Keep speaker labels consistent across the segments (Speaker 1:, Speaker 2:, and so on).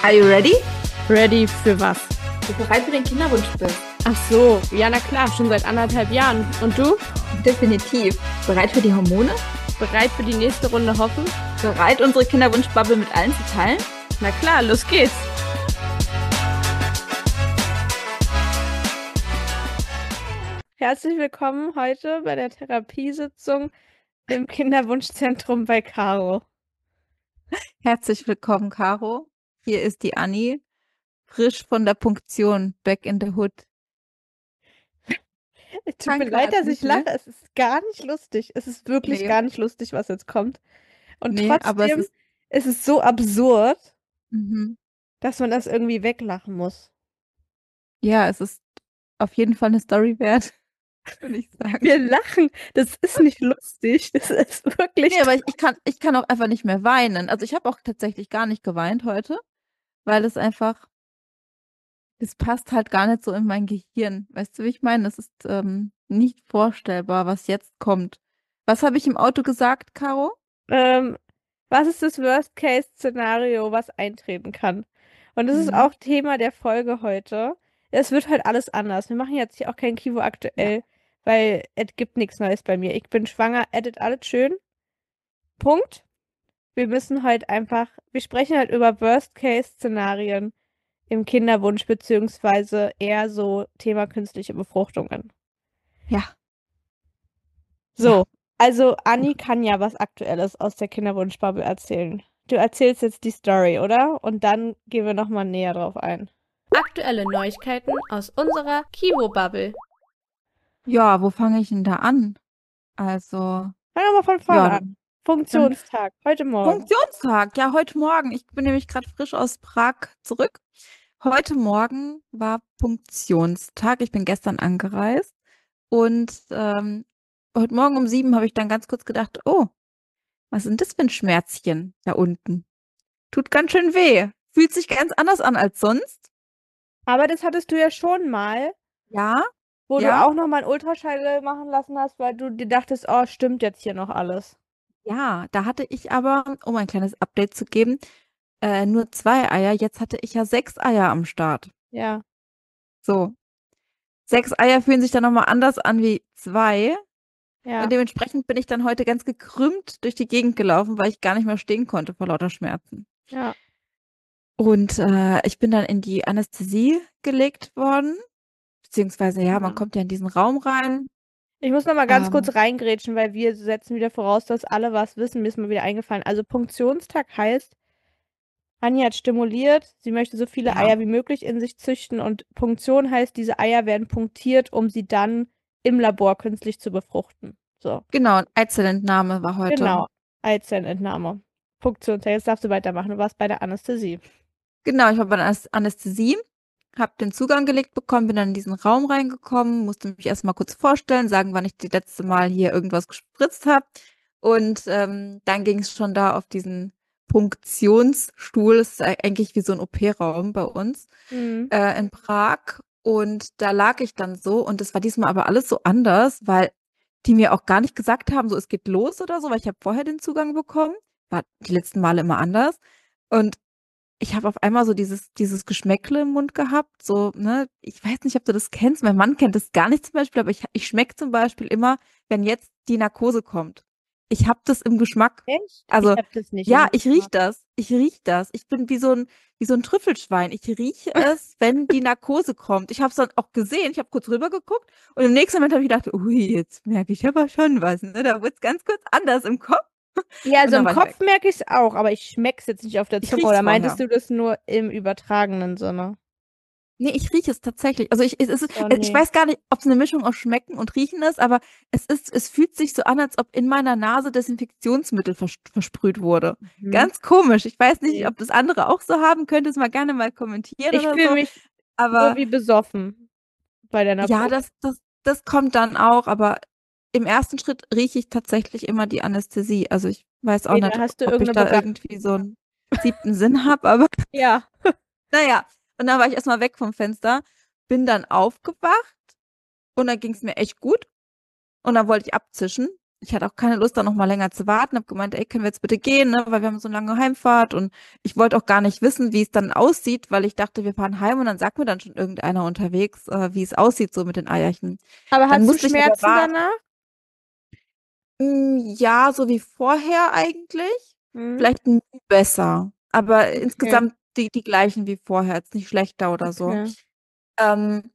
Speaker 1: Are you ready?
Speaker 2: Ready für was?
Speaker 1: Ob du bereit für den Kinderwunsch bist?
Speaker 2: Ach so, ja na klar, schon seit 1,5 Jahren. Und du?
Speaker 1: Definitiv. Bereit für die Hormone?
Speaker 2: Bereit für die nächste Runde hoffen?
Speaker 1: Bereit, unsere Kinderwunschbubble mit allen zu teilen?
Speaker 2: Na klar, los geht's. Herzlich willkommen heute bei der Therapiesitzung im Kinderwunschzentrum bei Caro.
Speaker 3: Herzlich willkommen, Caro. Hier ist die Anni, frisch von der Punktion, back in the hood.
Speaker 2: Es tut mir leid, dass ich lache. Es ist gar nicht lustig. Es ist wirklich gar nicht lustig, was jetzt kommt. Und trotzdem ist es so absurd, dass man das irgendwie weglachen muss.
Speaker 3: Ja, es ist auf jeden Fall eine Story wert, würde ich sagen.
Speaker 2: Wir lachen. Das ist nicht lustig. Das ist wirklich.
Speaker 3: Nee, aber ich kann auch einfach nicht mehr weinen. Also ich habe auch tatsächlich gar nicht geweint heute, weil es einfach, es passt halt gar nicht so in mein Gehirn. Weißt du, wie ich meine? Es ist nicht vorstellbar, was jetzt kommt. Was habe ich im Auto gesagt, Caro?
Speaker 2: Was ist das Worst-Case-Szenario, was eintreten kann? Und das ist auch Thema der Folge heute. Es wird halt alles anders. Wir machen jetzt hier auch kein Kivo aktuell, weil es gibt nichts Neues bei mir. Ich bin schwanger, edit alles schön. Punkt. Wir müssen halt einfach, wir sprechen halt über Worst-Case-Szenarien im Kinderwunsch, beziehungsweise eher so Thema künstliche Befruchtungen.
Speaker 3: Ja.
Speaker 2: So, also Anni kann ja was Aktuelles aus der Kinderwunschbubble erzählen. Du erzählst jetzt die Story, oder? Und dann gehen wir nochmal näher drauf ein. Aktuelle Neuigkeiten aus unserer Kivo-Bubble.
Speaker 3: Ja, wo fange ich denn da an? Also.
Speaker 2: Fang doch mal von vorne an. Funktionstag, heute Morgen.
Speaker 3: Funktionstag, ja, heute Morgen. Ich bin nämlich gerade frisch aus Prag zurück. Heute Morgen war Punktionstag. Ich bin gestern angereist. Und heute Morgen um 7 habe ich dann ganz kurz gedacht, oh, was ist denn das für ein Schmerzchen da unten? Tut ganz schön weh. Fühlt sich ganz anders an als sonst.
Speaker 2: Aber das hattest du ja schon mal.
Speaker 3: Ja.
Speaker 2: Wo du auch nochmal einen Ultraschall machen lassen hast, weil du dir dachtest, oh, stimmt jetzt hier noch alles.
Speaker 3: Ja, da hatte ich aber, um ein kleines Update zu geben, nur 2 Eier. Jetzt hatte ich ja 6 Eier am Start.
Speaker 2: Ja.
Speaker 3: So. 6 Eier fühlen sich dann nochmal anders an wie 2.
Speaker 2: Ja.
Speaker 3: Und dementsprechend bin ich dann heute ganz gekrümmt durch die Gegend gelaufen, weil ich gar nicht mehr stehen konnte vor lauter Schmerzen.
Speaker 2: Ja.
Speaker 3: Und ich bin dann in die Anästhesie gelegt worden. Beziehungsweise, man kommt ja in diesen Raum rein.
Speaker 2: Ich muss noch mal ganz kurz reingrätschen, weil wir setzen wieder voraus, dass alle was wissen. Mir ist mal wieder eingefallen. Also Punktionstag heißt, Anni hat stimuliert, sie möchte so viele Eier wie möglich in sich züchten und Punktion heißt, diese Eier werden punktiert, um sie dann im Labor künstlich zu befruchten. So.
Speaker 3: Genau, Eizellenentnahme war heute.
Speaker 2: Genau, Eizellenentnahme. Punktionstag, jetzt darfst du weitermachen. Du warst bei der Anästhesie.
Speaker 3: Genau, ich war bei der Anästhesie, habe den Zugang gelegt bekommen, bin dann in diesen Raum reingekommen, musste mich erstmal kurz vorstellen, sagen, wann ich das letzte Mal hier irgendwas gespritzt habe. Und dann ging es schon da auf diesen Punktionsstuhl. Das ist eigentlich wie so ein OP-Raum bei uns in Prag. Und da lag ich dann so und das war diesmal aber alles so anders, weil die mir auch gar nicht gesagt haben, so es geht los oder so, weil ich habe vorher den Zugang bekommen. War die letzten Male immer anders. Und ich habe auf einmal so dieses Geschmäckle im Mund gehabt, so, ne, ich weiß nicht, ob du das kennst, mein Mann kennt das gar nicht zum Beispiel, aber ich schmecke zum Beispiel immer, wenn jetzt die Narkose kommt. Ich habe das im Geschmack.
Speaker 2: Echt?
Speaker 3: Also,
Speaker 2: ich hab das nicht
Speaker 3: ich riech das. Ich bin wie so ein Trüffelschwein. Ich rieche es, wenn die Narkose kommt. Ich habe es dann auch gesehen, ich habe kurz rüber geguckt und im nächsten Moment habe ich gedacht, ui, jetzt merke ich aber schon was, ne, da wird es ganz kurz anders im Kopf.
Speaker 2: Ja, also im Kopf merke ich es auch, aber ich schmecke es jetzt nicht auf der Zunge. Oder meintest du das nur im übertragenen Sinne?
Speaker 3: Nee, ich rieche es tatsächlich. Also ich weiß gar nicht, ob es eine Mischung aus Schmecken und Riechen ist, aber es fühlt sich so an, als ob in meiner Nase Desinfektionsmittel versprüht wurde. Ganz komisch. Ich weiß nicht, ob das andere auch so haben. Könntest mal gerne mal kommentieren oder so.
Speaker 2: Ich fühle mich so wie besoffen bei der Narkose.
Speaker 3: Ja, das kommt dann auch, aber im ersten Schritt rieche ich tatsächlich immer die Anästhesie. Also ich weiß auch nicht, ob ich da irgendwie so einen 7. Sinn habe, aber
Speaker 2: ja.
Speaker 3: Naja, und dann war ich erstmal weg vom Fenster, bin dann aufgewacht und dann ging es mir echt gut. Und dann wollte ich abzischen. ich hatte auch keine Lust, da noch mal länger zu warten. Habe gemeint, ey, können wir jetzt bitte gehen, ne? Weil wir haben so eine lange Heimfahrt und ich wollte auch gar nicht wissen, wie es dann aussieht, weil ich dachte, wir fahren heim und dann sagt mir dann schon irgendeiner unterwegs, wie es aussieht so mit den Eierchen.
Speaker 2: Aber
Speaker 3: Dann
Speaker 2: hast du
Speaker 3: musste ich aber
Speaker 2: Schmerzen
Speaker 3: warten.
Speaker 2: danach?
Speaker 3: Ja, so wie vorher eigentlich.
Speaker 2: Hm,
Speaker 3: Vielleicht besser, aber
Speaker 2: okay,
Speaker 3: insgesamt die gleichen wie vorher, jetzt nicht schlechter oder so.
Speaker 2: okay.
Speaker 3: Ähm,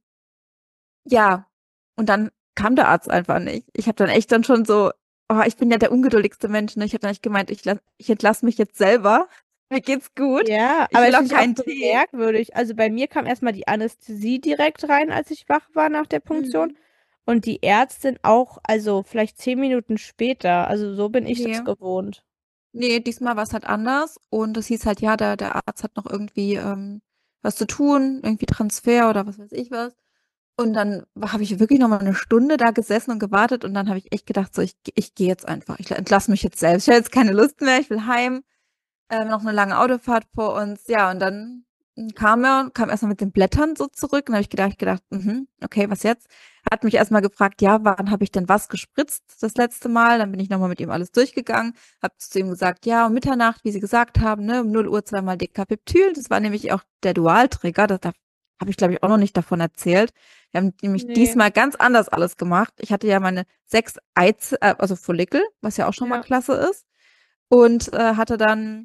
Speaker 3: ja, und dann kam der Arzt einfach nicht. Ich habe dann echt dann schon so, oh, ich bin ja der ungeduldigste Mensch, ne? Ich habe dann echt gemeint, ich entlasse mich jetzt selber. Mir geht's gut.
Speaker 2: Ja,
Speaker 3: Ich
Speaker 2: aber
Speaker 3: will
Speaker 2: das
Speaker 3: auch
Speaker 2: finde ich auch
Speaker 3: keinen
Speaker 2: so
Speaker 3: Tee.
Speaker 2: merkwürdig. Also bei mir kam erstmal die Anästhesie direkt rein, als ich wach war nach der Punktion.
Speaker 3: Mhm.
Speaker 2: Und die Ärztin auch, also vielleicht 10 Minuten später. Also so bin ich das
Speaker 3: Nee.
Speaker 2: gewohnt.
Speaker 3: Nee, diesmal war es halt anders. Und es hieß halt, ja, der Arzt hat noch irgendwie was zu tun, irgendwie Transfer oder was weiß ich was. Und dann habe ich wirklich noch mal eine Stunde da gesessen und gewartet und dann habe ich echt gedacht, so, ich gehe jetzt einfach. Ich entlasse mich jetzt selbst. Ich habe jetzt keine Lust mehr, ich will heim. Noch eine lange Autofahrt vor uns. Ja, und dann kam erstmal mit den Blättern so zurück. Und habe ich gedacht, okay, was jetzt? Hat mich erstmal gefragt, ja, wann habe ich denn was gespritzt das letzte Mal? Dann bin ich nochmal mit ihm alles durchgegangen, habe zu ihm gesagt, ja, um Mitternacht, wie Sie gesagt haben, ne, um 0 Uhr zweimal Decapeptyl. Das war nämlich auch der Dualtrigger. Da habe ich, glaube ich, auch noch nicht davon erzählt. Wir haben nämlich
Speaker 2: Nee.
Speaker 3: diesmal ganz anders alles gemacht. Ich hatte ja meine 6 also Follikel, was ja auch schon mal
Speaker 2: Ja.
Speaker 3: klasse ist. Und hatte dann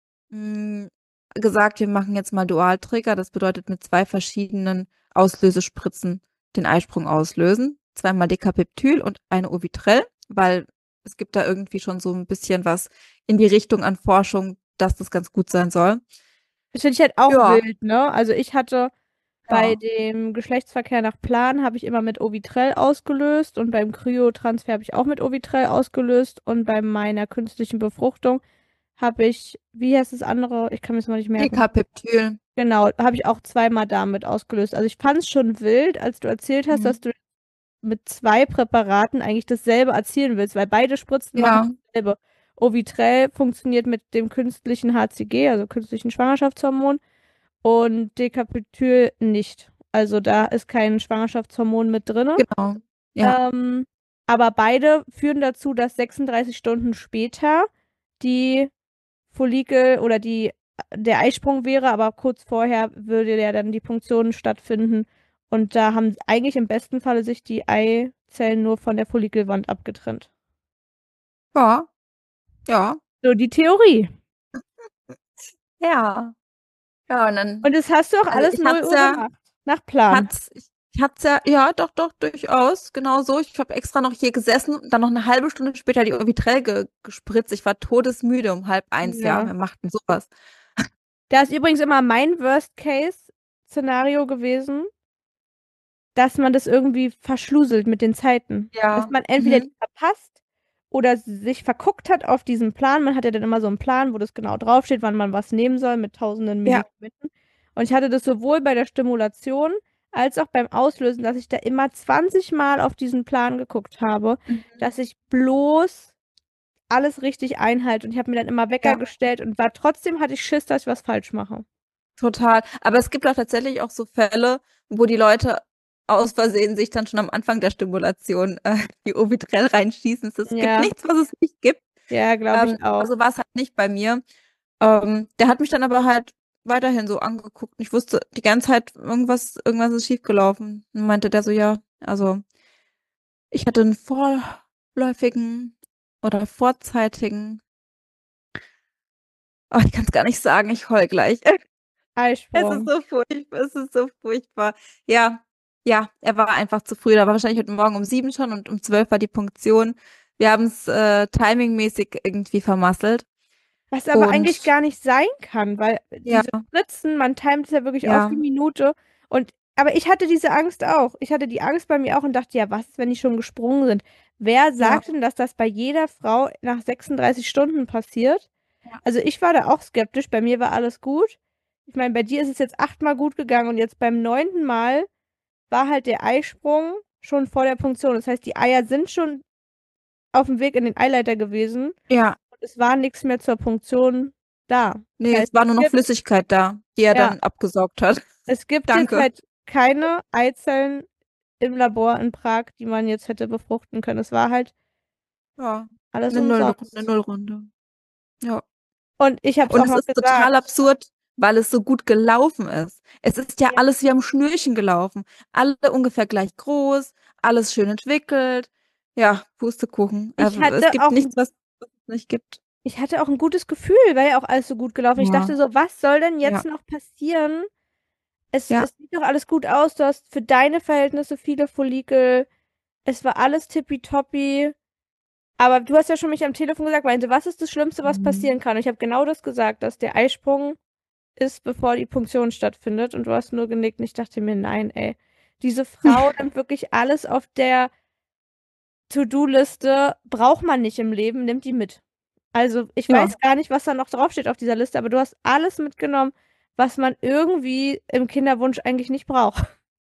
Speaker 3: mh, gesagt, wir machen jetzt mal Dualtrigger. Das bedeutet mit 2 verschiedenen Auslösespritzen den Eisprung auslösen. Zweimal Decapeptyl und eine Ovitrell, weil es gibt da irgendwie schon so ein bisschen was in die Richtung an Forschung, dass das ganz gut sein soll.
Speaker 2: Das finde ich halt auch
Speaker 3: Ja,
Speaker 2: wild, ne? Also ich hatte bei
Speaker 3: ja.
Speaker 2: dem Geschlechtsverkehr nach Plan habe ich immer mit Ovitrell ausgelöst und beim Kryotransfer habe ich auch mit Ovitrell ausgelöst und bei meiner künstlichen Befruchtung habe ich, wie heißt das andere? Ich kann mir das mal nicht merken.
Speaker 3: Decapeptyl.
Speaker 2: Genau, habe ich auch zweimal damit ausgelöst. Also ich fand es schon wild, als du erzählt hast, dass
Speaker 3: Mhm.
Speaker 2: du mit 2 Präparaten eigentlich dasselbe erzielen willst, weil beide Spritzen machen
Speaker 3: Ja,
Speaker 2: dasselbe. Ovitrell funktioniert mit dem künstlichen HCG, also künstlichen Schwangerschaftshormon, und Decapeptyl nicht. Also da ist kein Schwangerschaftshormon mit drin.
Speaker 3: genau. Ja,
Speaker 2: Ähm, aber beide führen dazu, dass 36 Stunden später die Follikel oder der Eisprung wäre, aber kurz vorher würde ja dann die Punktion stattfinden. Und da haben eigentlich im besten Falle sich die Eizellen nur von der Follikelwand abgetrennt.
Speaker 3: ja, ja,
Speaker 2: So die Theorie.
Speaker 3: ja. Ja, und dann,
Speaker 2: Und das hast du auch
Speaker 3: also
Speaker 2: alles 0 Uhr gemacht. Nach Plan.
Speaker 3: ich hat's ja, ja, doch, doch, durchaus, genau so. Ich habe extra noch hier gesessen und dann noch eine halbe Stunde später die Orbitrell gespritzt. Ich war todesmüde um 12:30, ja.
Speaker 2: Ja.
Speaker 3: Wir machten sowas.
Speaker 2: Da ist übrigens immer mein Worst-Case-Szenario gewesen, dass man das irgendwie verschluselt mit den Zeiten. Dass
Speaker 3: Ja.
Speaker 2: man entweder die
Speaker 3: Mhm.
Speaker 2: verpasst oder sich verguckt hat auf diesen Plan. Man hat ja dann immer so einen Plan, wo das genau draufsteht, wann man was nehmen soll mit tausenden
Speaker 3: Ja.
Speaker 2: Medikamenten. Und ich hatte das sowohl bei der Stimulation als auch beim Auslösen, dass ich da immer 20 Mal auf diesen Plan geguckt habe,
Speaker 3: Mhm.
Speaker 2: dass ich bloß alles richtig einhalte. Und ich habe mir dann immer Wecker
Speaker 3: Ja,
Speaker 2: gestellt und war trotzdem hatte ich Schiss, dass ich was falsch mache.
Speaker 3: total. Aber es gibt auch tatsächlich auch so Fälle, wo die Leute aus Versehen sich dann schon am Anfang der Stimulation die Orbitrell reinschießen. Es gibt
Speaker 2: Ja,
Speaker 3: nichts, was es nicht gibt.
Speaker 2: ja, glaube ich auch.
Speaker 3: Also war es halt nicht bei mir. Der hat mich dann aber halt weiterhin so angeguckt. Ich wusste die ganze Zeit, irgendwas ist schiefgelaufen. Und meinte der so, ja, also ich hatte einen vorläufigen oder vorzeitigen, ich kann es gar nicht sagen, ich heul gleich. Es ist
Speaker 2: Eisprung.
Speaker 3: so furchtbar, es ist so furchtbar. Ja, ja, er war einfach zu früh. Da war wahrscheinlich heute Morgen um 7 schon und um 12 war die Punktion. Wir haben es timingmäßig irgendwie vermasselt.
Speaker 2: Was aber eigentlich
Speaker 3: Und
Speaker 2: gar nicht sein kann, weil
Speaker 3: ja,
Speaker 2: diese Spritzen, man timet es ja wirklich auf
Speaker 3: ja,
Speaker 2: die Minute. Aber ich hatte diese Angst auch. Ich hatte die Angst bei mir auch und dachte, ja, was ist, wenn die schon gesprungen sind? Wer
Speaker 3: ja,
Speaker 2: sagt denn, dass das bei jeder Frau nach 36 Stunden passiert?
Speaker 3: ja,
Speaker 2: Also ich war da auch skeptisch, bei mir war alles gut. Ich meine, bei dir ist es jetzt 8-mal gut gegangen und jetzt beim 9. Mal war halt der Eisprung schon vor der Punktion. Das heißt, die Eier sind schon auf dem Weg in den Eileiter gewesen.
Speaker 3: ja.
Speaker 2: Es war nichts mehr zur Punktion da. Das
Speaker 3: Nee,
Speaker 2: heißt,
Speaker 3: es war nur noch Flüssigkeit da, die er
Speaker 2: ja,
Speaker 3: dann abgesaugt hat.
Speaker 2: es gibt jetzt
Speaker 3: Danke.
Speaker 2: halt keine Eizellen im Labor in Prag, die man jetzt hätte befruchten können. Es war halt
Speaker 3: Ja,
Speaker 2: Alles
Speaker 3: eine
Speaker 2: umsonst.
Speaker 3: Nullrunde. Ja.
Speaker 2: Und ich habe es
Speaker 3: Und
Speaker 2: auch
Speaker 3: es
Speaker 2: noch
Speaker 3: ist total
Speaker 2: gesagt.
Speaker 3: absurd, weil es so gut gelaufen ist. Es ist ja
Speaker 2: Ja.
Speaker 3: alles wie am Schnürchen gelaufen. Alle ungefähr gleich groß, alles schön entwickelt. Ja, Pustekuchen.
Speaker 2: Ich
Speaker 3: Es
Speaker 2: hatte
Speaker 3: gibt
Speaker 2: auch,
Speaker 3: nichts, was es nicht gibt.
Speaker 2: ich hatte auch ein gutes Gefühl, weil ja auch alles so gut gelaufen. Ich
Speaker 3: Ja,
Speaker 2: dachte so, was soll denn
Speaker 3: ja,
Speaker 2: jetzt noch passieren?
Speaker 3: ja.
Speaker 2: Es sieht doch alles gut aus. Du hast für deine Verhältnisse viele Follikel. Es war alles tippitoppi. Aber du hast ja schon mich am Telefon gesagt, meinte, was ist das Schlimmste, was
Speaker 3: Mhm.
Speaker 2: passieren kann? Und ich habe genau das gesagt, dass der Eisprung ist, bevor die Punktion stattfindet. Und du hast nur genickt. Und ich dachte mir, nein, ey. Diese Frau nimmt wirklich alles auf der To-Do-Liste, braucht man nicht im Leben, nimmt die mit. Also, ich
Speaker 3: Ja.
Speaker 2: weiß gar nicht, was da noch draufsteht auf dieser Liste, aber du hast alles mitgenommen, was man irgendwie im Kinderwunsch eigentlich nicht braucht.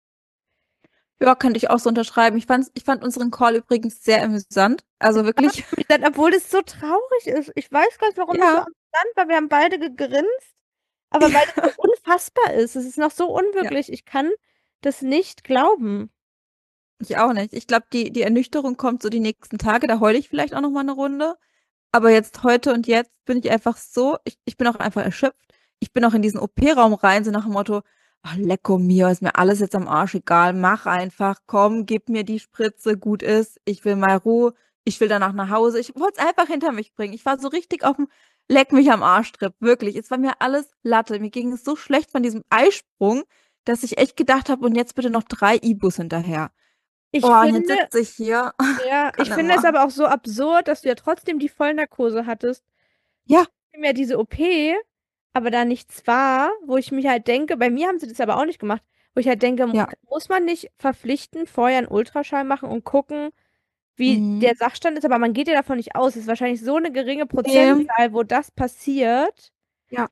Speaker 3: Ja, könnte ich auch so unterschreiben. Ich fand unseren Call übrigens sehr amüsant. Also wirklich,
Speaker 2: Obwohl es so traurig ist. Ich weiß gar nicht, warum das so
Speaker 3: ja,
Speaker 2: amüsant war. Wir haben beide gegrinst, aber weil es so unfassbar ist. Es ist noch so
Speaker 3: ja,
Speaker 2: unwirklich. Ich kann das nicht glauben.
Speaker 3: ich auch nicht. Ich glaube, die Ernüchterung kommt so die nächsten Tage. Da heule ich vielleicht auch noch mal eine Runde. Aber jetzt, heute und jetzt bin ich einfach so, ich bin auch einfach erschöpft. Ich bin auch in diesen OP-Raum rein, so nach dem Motto, ach, lecco mio, ist mir alles jetzt am Arsch egal, mach einfach, komm, gib mir die Spritze, gut ist, ich will mal Ruhe, ich will danach nach Hause. Ich wollte es einfach hinter mich bringen. Ich war so richtig auf dem Leck mich am Arsch-Trip, wirklich. Es war mir alles Latte. Mir ging es so schlecht von diesem Eisprung, dass ich echt gedacht habe, und jetzt bitte noch 3 Ibus hinterher.
Speaker 2: Ich
Speaker 3: Oh, und jetzt
Speaker 2: finde,
Speaker 3: sitze ich hier,
Speaker 2: ja,
Speaker 3: kann
Speaker 2: ich finde es
Speaker 3: immer.
Speaker 2: aber auch so absurd, dass du ja trotzdem die Vollnarkose hattest.
Speaker 3: Ja,
Speaker 2: Ja diese OP, aber da nichts war, wo ich mich halt denke, bei mir haben sie das aber auch nicht gemacht, wo ich halt denke,
Speaker 3: ja.
Speaker 2: muss man nicht verpflichtend vorher einen Ultraschall machen und gucken, wie der
Speaker 3: Mhm.
Speaker 2: Sachstand ist, aber man geht ja davon nicht aus. Es ist wahrscheinlich so eine geringe
Speaker 3: Nee.
Speaker 2: Prozentzahl, wo das passiert,
Speaker 3: Ja.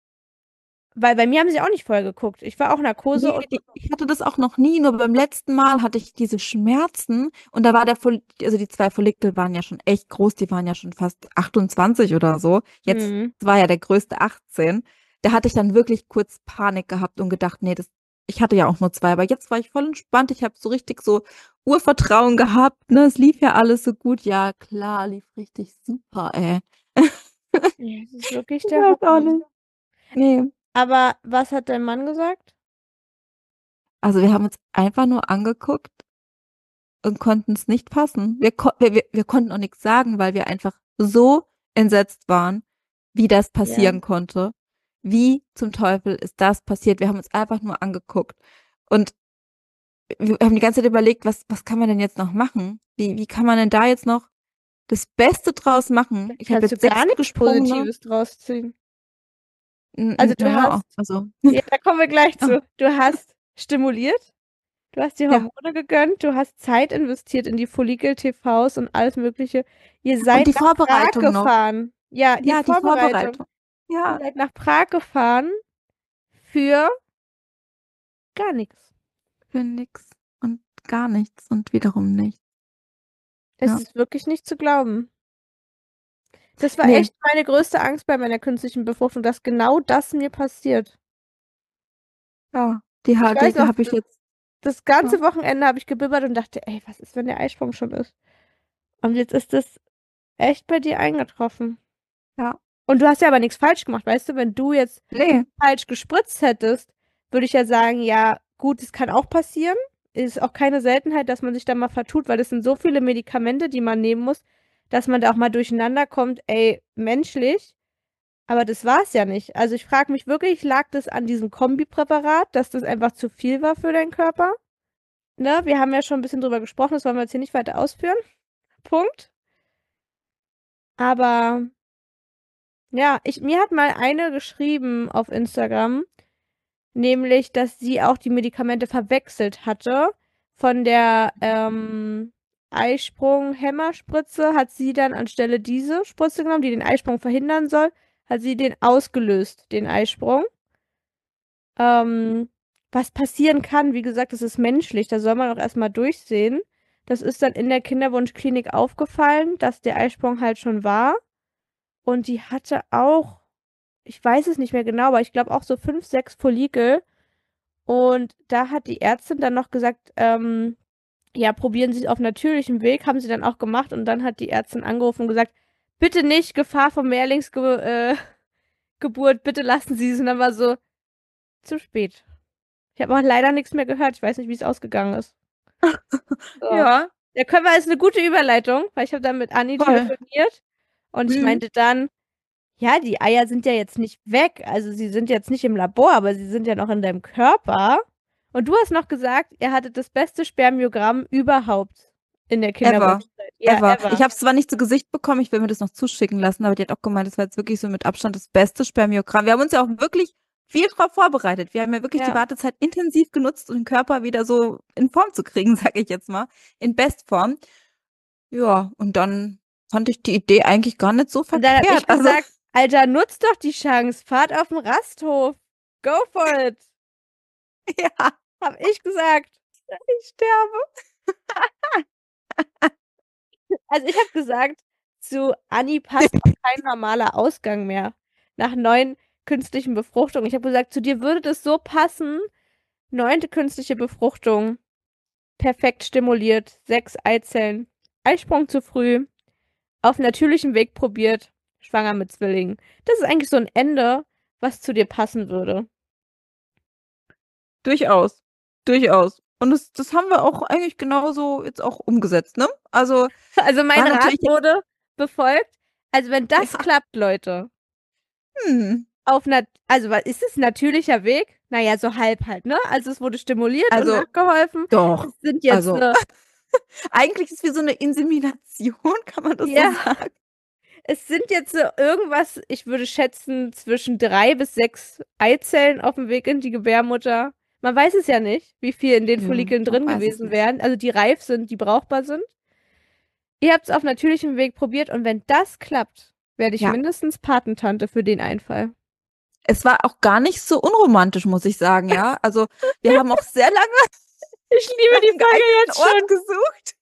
Speaker 2: weil bei mir haben sie auch nicht vorher geguckt. Ich war auch Narkose
Speaker 3: Nee,
Speaker 2: und
Speaker 3: ich hatte das auch noch nie, nur beim letzten Mal hatte ich diese Schmerzen und da war also die 2 Follikel waren ja schon echt groß, die waren ja schon fast 28 oder so. Jetzt
Speaker 2: hm.
Speaker 3: war ja der größte 18. Da hatte ich dann wirklich kurz Panik gehabt und gedacht, nee, ich hatte ja auch nur 2, aber jetzt war ich voll entspannt. Ich habe so richtig so Urvertrauen gehabt, ne? Es lief ja alles so gut. Ja, klar, lief richtig super, ey.
Speaker 2: Ja, das ist wirklich
Speaker 3: Ich
Speaker 2: der
Speaker 3: weiß auch
Speaker 2: Hammer.
Speaker 3: nicht. Nee.
Speaker 2: Aber was hat dein Mann gesagt?
Speaker 3: Also wir haben uns einfach nur angeguckt und konnten es nicht fassen. Wir konnten auch nichts sagen, weil wir einfach so entsetzt waren, wie das
Speaker 2: Ja.
Speaker 3: passieren konnte. Wie zum Teufel ist das passiert? Wir haben uns einfach nur angeguckt und wir haben die ganze Zeit überlegt, was kann man denn jetzt noch machen? Wie kann man denn da jetzt noch das Beste draus machen? Ich habe
Speaker 2: Kannst du
Speaker 3: jetzt
Speaker 2: gar
Speaker 3: 6
Speaker 2: nichts
Speaker 3: gesprungene.
Speaker 2: Positives draus ziehen. Also du
Speaker 3: Naja,
Speaker 2: hast,
Speaker 3: also,
Speaker 2: ja, da kommen wir gleich
Speaker 3: ja,
Speaker 2: zu. Du hast stimuliert, du hast die
Speaker 3: ja.
Speaker 2: Hormone gegönnt, du hast Zeit investiert in die Follikel-TVs und alles Mögliche. Ihr
Speaker 3: Und
Speaker 2: seid
Speaker 3: die
Speaker 2: nach Prag
Speaker 3: Vorbereitung noch.
Speaker 2: gefahren. Ja, die
Speaker 3: Ja, die
Speaker 2: Vorbereitung.
Speaker 3: Vorbereitung.
Speaker 2: Ihr
Speaker 3: Ja,
Speaker 2: seid nach Prag gefahren für gar nichts.
Speaker 3: für nix und gar nichts und wiederum nichts.
Speaker 2: Es
Speaker 3: Ja.
Speaker 2: ist wirklich nicht zu glauben. Das war
Speaker 3: Nee,
Speaker 2: echt meine größte Angst bei meiner künstlichen Befruchtung, dass genau das mir passiert.
Speaker 3: ja,
Speaker 2: Ich weiß
Speaker 3: die
Speaker 2: noch,
Speaker 3: habe ich jetzt.
Speaker 2: das
Speaker 3: Ja,
Speaker 2: ganze Wochenende habe ich gebibbert und dachte, ey, was ist, wenn der Eisprung schon ist? Und jetzt ist es echt bei dir eingetroffen.
Speaker 3: ja.
Speaker 2: Und du hast ja aber nichts falsch gemacht, weißt du? Wenn du jetzt
Speaker 3: Nee,
Speaker 2: falsch gespritzt hättest, würde ich ja sagen, ja, gut, es kann auch passieren. Ist auch keine Seltenheit, dass man sich da mal vertut, weil es sind so viele Medikamente, die man nehmen muss, dass man da auch mal durcheinander kommt, ey, menschlich. Aber das war es ja nicht. Also ich frage mich wirklich, lag das an diesem Kombipräparat, dass das einfach zu viel war für deinen Körper? Ne? Wir haben ja schon ein bisschen drüber gesprochen, das wollen wir jetzt hier nicht weiter ausführen. Punkt. Aber ja, mir hat mal eine geschrieben auf Instagram, nämlich, dass sie auch die Medikamente verwechselt hatte. Von der Eisprung-Hämmerspritze hat sie dann anstelle diese Spritze genommen, die den Eisprung verhindern soll, hat sie den ausgelöst, den Eisprung. Ähm, Was passieren kann, wie gesagt, das ist menschlich, da soll man auch erstmal durchsehen. Das ist dann in der Kinderwunschklinik aufgefallen, dass der Eisprung halt schon war. Und die hatte auch, ich weiß es nicht mehr genau, aber ich glaube auch so 5, 6 Follikel. Und da hat die Ärztin dann noch gesagt, ja, probieren Sie es auf natürlichem Weg, haben sie dann auch gemacht und dann hat die Ärztin angerufen und gesagt, bitte nicht, Gefahr von Geburt, bitte lassen Sie es. Und dann war so, zu spät. Ich habe auch leider nichts mehr gehört. Ich weiß nicht, wie es ausgegangen ist. So.
Speaker 3: Ja,
Speaker 2: Ja, können wir, ist eine gute Überleitung, weil ich habe dann mit Anni
Speaker 3: voll.
Speaker 2: telefoniert und ich
Speaker 3: Mhm.
Speaker 2: meinte dann, ja, die Eier sind ja jetzt nicht weg. Also sie sind jetzt nicht im Labor, aber sie sind ja noch in deinem Körper. Und du hast noch gesagt, ihr hattet das beste Spermiogramm überhaupt in der
Speaker 3: Ever.
Speaker 2: Kinderwunschzeit. Ja,
Speaker 3: Ever.
Speaker 2: ever.
Speaker 3: Ich habe es zwar nicht zu Gesicht bekommen, ich will mir das noch zuschicken lassen, aber die hat auch gemeint, das war jetzt wirklich so mit Abstand das beste Spermiogramm. Wir haben uns ja auch wirklich viel drauf vorbereitet. Wir haben ja wirklich die
Speaker 2: Ja.
Speaker 3: Wartezeit intensiv genutzt, um den Körper wieder so in Form zu kriegen, sage ich jetzt mal. In Bestform. Ja, und dann fand ich die Idee eigentlich gar nicht so
Speaker 2: Und dann habe ich
Speaker 3: verkehrt. Also,
Speaker 2: gesagt, Alter, nutzt doch die Chance, fahrt auf den Rasthof. Go for it.
Speaker 3: ja,
Speaker 2: Hab ich gesagt.
Speaker 3: ich sterbe.
Speaker 2: Also ich habe gesagt, zu Anni passt auch kein normaler Ausgang mehr. Nach 9 künstlichen Befruchtungen. Ich habe gesagt, zu dir würde das so passen. 9. künstliche Befruchtung. Perfekt stimuliert. 6 Eizellen. Eisprung zu früh. Auf natürlichem Weg probiert. Schwanger mit Zwillingen. Das ist eigentlich so ein Ende, was zu dir passen würde.
Speaker 3: Durchaus. Durchaus. Und das haben wir auch eigentlich genauso jetzt auch umgesetzt, ne? Also,
Speaker 2: Also mein
Speaker 3: war
Speaker 2: Rat
Speaker 3: natürlich,
Speaker 2: wurde befolgt. Also wenn das
Speaker 3: ja,
Speaker 2: klappt, Leute,
Speaker 3: hm.
Speaker 2: also ist es natürlicher Weg? Naja, so halb halt, ne? Also es wurde stimuliert und
Speaker 3: Also,
Speaker 2: nachgeholfen.
Speaker 3: doch.
Speaker 2: Es sind jetzt,
Speaker 3: Also, eigentlich ist es wie so eine Insemination, kann man das so
Speaker 2: ja,
Speaker 3: sagen?
Speaker 2: es sind jetzt so irgendwas, ich würde schätzen, zwischen 3 bis 6 Eizellen auf dem Weg in die Gebärmutter. Man weiß es ja nicht, wie viel in den
Speaker 3: Ja,
Speaker 2: Follikeln
Speaker 3: man
Speaker 2: drin
Speaker 3: weiß es
Speaker 2: gewesen
Speaker 3: nicht.
Speaker 2: wären, also die reif sind, die brauchbar sind. Ihr habt es auf natürlichem Weg probiert und wenn das klappt, werde ich
Speaker 3: Ja,
Speaker 2: mindestens Patentante für den Einfall.
Speaker 3: es war auch gar nicht so unromantisch, muss ich sagen, ja. Also, wir haben auch sehr lange
Speaker 2: Ich liebe
Speaker 3: nach
Speaker 2: die
Speaker 3: einem
Speaker 2: Folge
Speaker 3: geeigneten
Speaker 2: jetzt
Speaker 3: Ort
Speaker 2: schon.
Speaker 3: gesucht.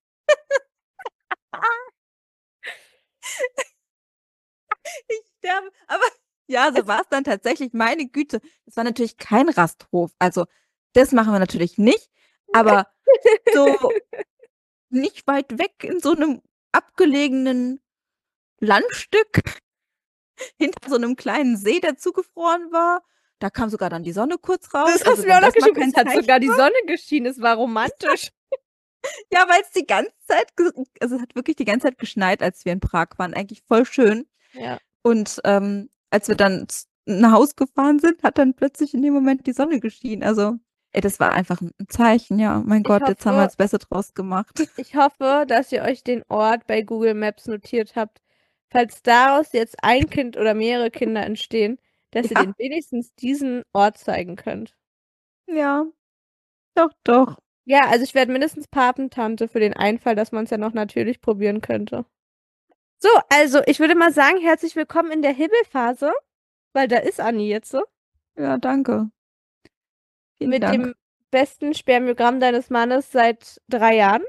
Speaker 3: Ich sterbe. Aber ja, so war es dann tatsächlich. Meine Güte. Es war natürlich kein Rasthof. Also, das machen wir natürlich nicht. Aber so nicht weit weg in so einem abgelegenen Landstück hinter so einem kleinen See, der zugefroren war. Da kam sogar dann die Sonne kurz raus.
Speaker 2: Das hast
Speaker 3: Also,
Speaker 2: du mir
Speaker 3: wenn
Speaker 2: auch noch
Speaker 3: das mal
Speaker 2: geschrieben.
Speaker 3: kein
Speaker 2: Es hat
Speaker 3: Zeichen
Speaker 2: sogar die
Speaker 3: war.
Speaker 2: Sonne geschienen. Es war romantisch.
Speaker 3: Ja, weil es die ganze Zeit, also es hat wirklich die ganze Zeit geschneit, als wir in Prag waren. Eigentlich voll schön.
Speaker 2: Ja.
Speaker 3: Und als wir dann nach Haus gefahren sind, hat dann plötzlich in dem Moment die Sonne geschienen. Also, das war einfach ein Zeichen, ja. Mein
Speaker 2: Ich
Speaker 3: Gott, jetzt haben wir
Speaker 2: hoffe,
Speaker 3: das Beste draus gemacht.
Speaker 2: ich hoffe, dass ihr euch den Ort bei Google Maps notiert habt. Falls daraus jetzt ein Kind oder mehrere Kinder entstehen, dass ihr
Speaker 3: Ja,
Speaker 2: denen wenigstens diesen Ort zeigen könnt.
Speaker 3: ja, doch, doch.
Speaker 2: Ja, also ich werde mindestens Patentante für den Einfall, dass man es ja noch natürlich probieren könnte. So, also ich würde mal sagen, herzlich willkommen in der Hibbelphase, weil da ist Anni jetzt so,
Speaker 3: Ja, danke. Vielen
Speaker 2: mit
Speaker 3: Dank.
Speaker 2: dem besten Spermiogramm deines Mannes seit 3 Jahren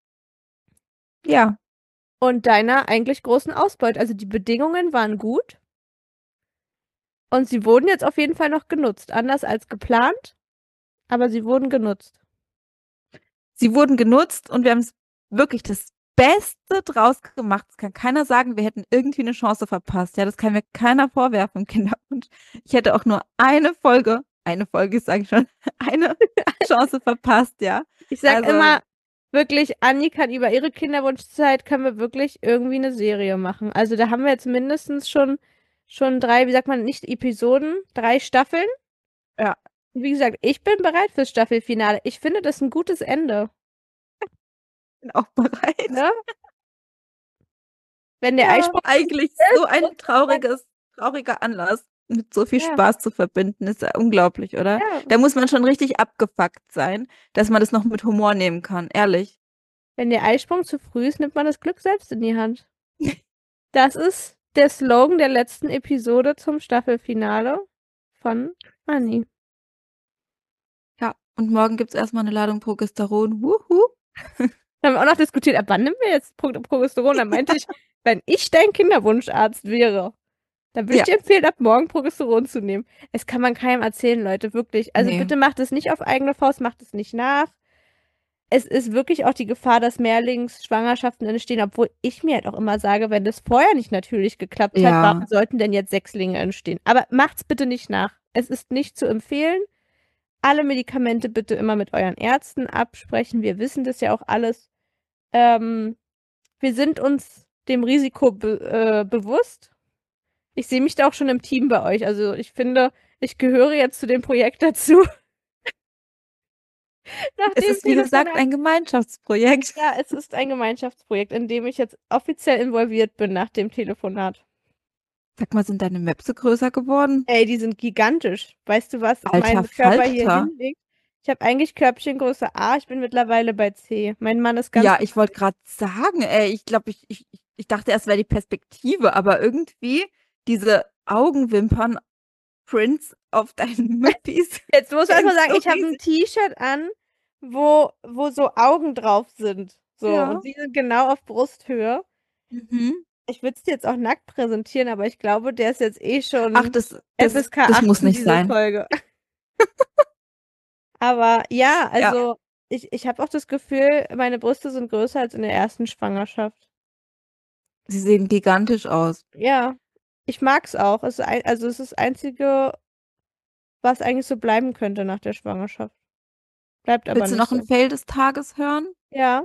Speaker 3: Ja,
Speaker 2: und deiner eigentlich großen Ausbeute. Also die Bedingungen waren gut und sie wurden jetzt auf jeden Fall noch genutzt. Anders als geplant, aber sie wurden genutzt.
Speaker 3: sie wurden genutzt und wir haben wirklich das Beste draus gemacht. Es kann keiner sagen, wir hätten irgendwie eine Chance verpasst. Ja, das kann mir keiner vorwerfen im Kinderwunsch. Ich hätte auch nur eine Folge, sage ich schon, eine Chance verpasst, ja.
Speaker 2: Ich sag
Speaker 3: Also,
Speaker 2: immer, wirklich, Anni kann über ihre Kinderwunschzeit, können wir wirklich irgendwie eine Serie machen. Also da haben wir jetzt mindestens schon 3, wie sagt man, nicht Episoden, 3 Staffeln.
Speaker 3: ja,
Speaker 2: Und wie gesagt, ich bin bereit fürs Staffelfinale. Ich finde das ein gutes Ende.
Speaker 3: bin auch bereit.
Speaker 2: Ne? Wenn der
Speaker 3: Ja,
Speaker 2: Eisprung
Speaker 3: eigentlich so ein trauriger Anlass mit so viel
Speaker 2: ja,
Speaker 3: Spaß zu verbinden, ist ja unglaublich, oder?
Speaker 2: ja.
Speaker 3: Da muss man schon richtig abgefuckt sein, dass man das noch mit Humor nehmen kann, ehrlich.
Speaker 2: Wenn der Eisprung zu früh ist, nimmt man das Glück selbst in die Hand. Das ist der Slogan der letzten Episode zum Staffelfinale von Anni.
Speaker 3: Ja, und morgen gibt's erstmal eine Ladung Progesteron. Wuhu.
Speaker 2: Da haben wir auch noch diskutiert, ab wann nehmen wir jetzt Progesteron? Da meinte ich, wenn ich dein Kinderwunscharzt wäre, dann würde ich
Speaker 3: Ja,
Speaker 2: dir empfehlen, ab morgen Progesteron zu nehmen. Es kann man keinem erzählen, Leute, wirklich. Also
Speaker 3: nee.
Speaker 2: bitte macht es nicht auf eigene Faust, macht es nicht nach. es ist wirklich auch die Gefahr, dass Mehrlingsschwangerschaften entstehen, obwohl ich mir halt auch immer sage, wenn das vorher nicht natürlich geklappt hat, warum
Speaker 3: Ja,
Speaker 2: sollten denn jetzt Sechslinge entstehen? Aber macht's bitte nicht nach. Es ist nicht zu empfehlen. Alle Medikamente bitte immer mit euren Ärzten absprechen. Wir wissen das ja auch alles. Wir sind uns dem Risiko bewusst. Ich sehe mich da auch schon im Team bei euch. Also ich finde, ich gehöre jetzt zu dem Projekt dazu. Nach
Speaker 3: es
Speaker 2: dem
Speaker 3: ist wie gesagt
Speaker 2: Telefonat.
Speaker 3: ein Gemeinschaftsprojekt.
Speaker 2: Ja, es ist ein Gemeinschaftsprojekt, in dem ich jetzt offiziell involviert bin nach dem Telefonat.
Speaker 3: Sag mal, sind deine Möpse größer geworden?
Speaker 2: Ey, die sind gigantisch. Weißt du, was
Speaker 3: Alter
Speaker 2: mein Körper hier
Speaker 3: Falter.
Speaker 2: hinlegt? Ich habe eigentlich Körbchengröße A, ich bin mittlerweile bei C. Mein Mann ist ganz
Speaker 3: Ja, ich wollte gerade sagen, ey, ich glaube, ich dachte erst wäre die Perspektive, aber irgendwie diese Augenwimpern-Prints auf deinen Müppis.
Speaker 2: Jetzt muss man
Speaker 3: sind
Speaker 2: erstmal sagen,
Speaker 3: so
Speaker 2: ich habe ein
Speaker 3: riesig.
Speaker 2: T-Shirt an, wo so Augen drauf sind. So,
Speaker 3: Ja.
Speaker 2: und die sind genau auf Brusthöhe.
Speaker 3: Mhm.
Speaker 2: Ich würde es dir jetzt auch nackt präsentieren, aber ich glaube, der ist jetzt eh
Speaker 3: Ach,
Speaker 2: schon
Speaker 3: das
Speaker 2: FSK
Speaker 3: muss
Speaker 2: 18,
Speaker 3: nicht
Speaker 2: diese
Speaker 3: sein.
Speaker 2: Folge. Aber ja,
Speaker 3: Ja.
Speaker 2: also ich habe auch das Gefühl, meine Brüste sind größer als in der ersten Schwangerschaft.
Speaker 3: Sie sehen gigantisch aus.
Speaker 2: Ja, ich mag's auch. Also es ist das Einzige, was eigentlich so bleiben könnte nach der Schwangerschaft. Bleibt aber
Speaker 3: Willst du
Speaker 2: nicht
Speaker 3: noch ein
Speaker 2: so.
Speaker 3: Fail des Tages hören?
Speaker 2: Ja,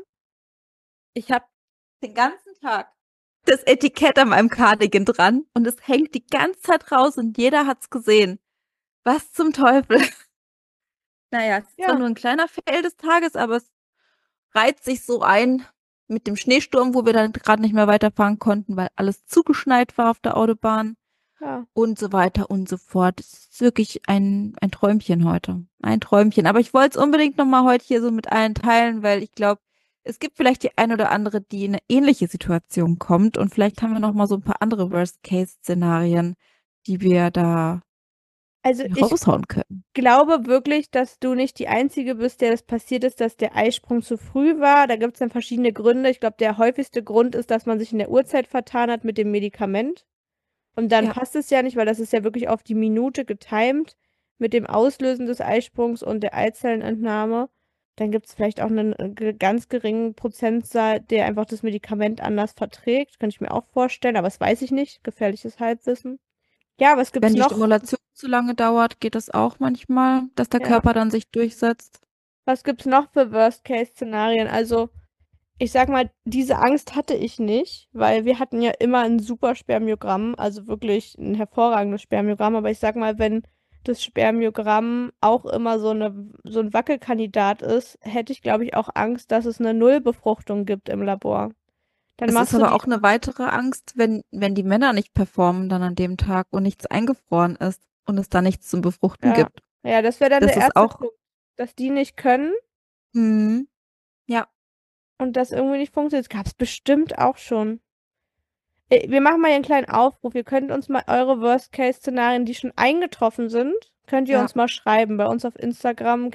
Speaker 3: Ich habe den ganzen Tag das Etikett an meinem Cardigan dran und es hängt die ganze Zeit raus und jeder hat's gesehen. Was zum Teufel? Naja, es ist zwar
Speaker 2: ja,
Speaker 3: nur ein kleiner Fail des Tages, aber es reiht sich so ein mit dem Schneesturm, wo wir dann gerade nicht mehr weiterfahren konnten, weil alles zugeschneit war auf der Autobahn
Speaker 2: ja.
Speaker 3: und so weiter und so fort. Es ist wirklich ein Träumchen heute. Ein Träumchen. Aber ich wollte es unbedingt nochmal heute hier so mit allen teilen, weil ich glaube, es gibt vielleicht die ein oder andere, die in eine ähnliche Situation kommt und vielleicht haben wir nochmal so ein paar andere Worst-Case-Szenarien, die wir da
Speaker 2: Also ich
Speaker 3: raushauen können.
Speaker 2: glaube wirklich, dass du nicht die Einzige bist, der das passiert ist, dass der Eisprung zu früh war. Da gibt es dann verschiedene Gründe. Ich glaube, der häufigste Grund ist, dass man sich in der Uhrzeit vertan hat mit dem Medikament. Und dann
Speaker 3: Ja.
Speaker 2: passt es ja nicht, weil das ist ja wirklich auf die Minute getimt mit dem Auslösen des Eisprungs und der Eizellenentnahme. Dann gibt es vielleicht auch einen ganz geringen Prozentzahl, der einfach das Medikament anders verträgt. Könnte ich mir auch vorstellen, aber das weiß ich nicht. Gefährliches Halbwissen. Ja, was gibt's
Speaker 3: Wenn die
Speaker 2: noch?
Speaker 3: Stimulation zu lange dauert, geht das auch manchmal, dass der
Speaker 2: Ja.
Speaker 3: Körper dann sich durchsetzt.
Speaker 2: Was gibt's noch für Worst-Case-Szenarien? Also, ich sag mal, diese Angst hatte ich nicht, weil wir hatten ja immer ein super Spermiogramm, also wirklich ein hervorragendes Spermiogramm. Aber ich sag mal, wenn das Spermiogramm auch immer so ein Wackelkandidat ist, hätte ich, glaube ich, auch Angst, dass es eine Nullbefruchtung gibt im Labor. Dann
Speaker 3: Es ist
Speaker 2: machst du
Speaker 3: aber
Speaker 2: die.
Speaker 3: auch eine weitere Angst, wenn die Männer nicht performen dann an dem Tag und nichts eingefroren ist und es da nichts zum Befruchten
Speaker 2: Ja,
Speaker 3: gibt.
Speaker 2: ja, das wäre dann
Speaker 3: Das
Speaker 2: der
Speaker 3: ist
Speaker 2: erste
Speaker 3: auch,
Speaker 2: Punkt, dass die nicht können
Speaker 3: mhm, ja,
Speaker 2: und das irgendwie nicht funktioniert. Das gab es bestimmt auch schon. Wir machen mal hier einen kleinen Aufruf. Ihr könnt uns mal eure Worst-Case-Szenarien, die schon eingetroffen sind, könnt ihr
Speaker 3: ja.
Speaker 2: uns mal schreiben. Bei uns auf Instagram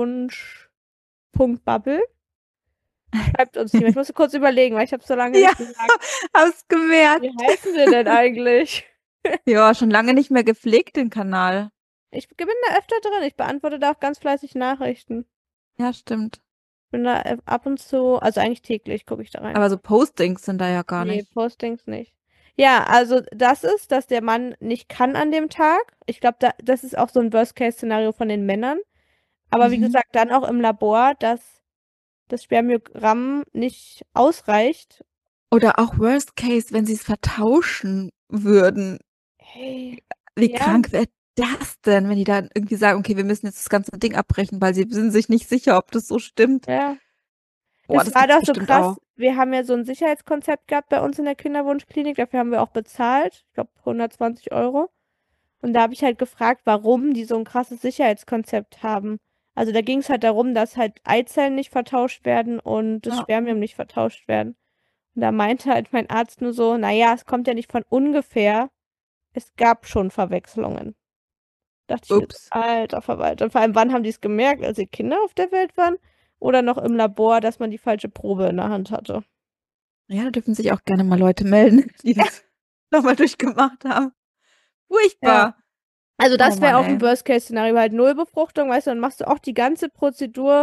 Speaker 2: kinderwunsch.bubble. Schreibt uns die mal. Ich muss kurz überlegen, weil ich habe so lange
Speaker 3: Ja,
Speaker 2: nicht gesagt.
Speaker 3: hast gemerkt.
Speaker 2: Wie heißen wir denn eigentlich?
Speaker 3: Ja, schon lange nicht mehr gepflegt, den Kanal.
Speaker 2: Ich bin da öfter drin. Ich beantworte da auch ganz fleißig Nachrichten.
Speaker 3: Ja, stimmt.
Speaker 2: Bin da ab und zu, also eigentlich täglich gucke ich da rein.
Speaker 3: Aber so Postings sind da ja gar
Speaker 2: Nee,
Speaker 3: nicht.
Speaker 2: Postings nicht. Ja, also das ist, dass der Mann nicht kann an dem Tag. Ich glaube, das ist auch so ein Worst-Case-Szenario von den Männern. Aber wie
Speaker 3: Mhm.
Speaker 2: gesagt, dann auch im Labor, dass das Spermiogramm nicht ausreicht.
Speaker 3: Oder auch Worst Case, wenn sie es vertauschen würden.
Speaker 2: Hey,
Speaker 3: Wie
Speaker 2: ja,
Speaker 3: krank wäre das denn, wenn die dann irgendwie sagen, okay, wir müssen jetzt das ganze Ding abbrechen, weil sie sind sich nicht sicher, ob das so stimmt.
Speaker 2: ja.
Speaker 3: Boah,
Speaker 2: Das
Speaker 3: das
Speaker 2: war
Speaker 3: gibt's
Speaker 2: doch so
Speaker 3: bestimmt auch.
Speaker 2: krass. Wir haben ja so ein Sicherheitskonzept gehabt bei uns in der Kinderwunschklinik. Dafür haben wir auch bezahlt. Ich glaube 120 Euro. Und da habe ich halt gefragt, warum die so ein krasses Sicherheitskonzept haben. Also da ging es halt darum, dass halt Eizellen nicht vertauscht werden und das
Speaker 3: Ja.
Speaker 2: Spermium nicht vertauscht werden. Und da meinte halt mein Arzt nur so, naja, es kommt ja nicht von ungefähr. Es gab schon Verwechslungen. Dachte ich mir so,
Speaker 3: Ups.
Speaker 2: alter Verwalter. Und vor allem, wann haben die es gemerkt, als die Kinder auf der Welt waren? Oder noch im Labor, dass man die falsche Probe in der Hand hatte?
Speaker 3: Ja, da dürfen sich auch gerne mal Leute melden, die das nochmal durchgemacht haben.
Speaker 2: Ja.
Speaker 3: Furchtbar.
Speaker 2: Also
Speaker 3: Oh
Speaker 2: das wäre
Speaker 3: Mann,
Speaker 2: auch ein
Speaker 3: ey.
Speaker 2: Worst-Case-Szenario, halt Nullbefruchtung, weißt du, dann machst du auch die ganze Prozedur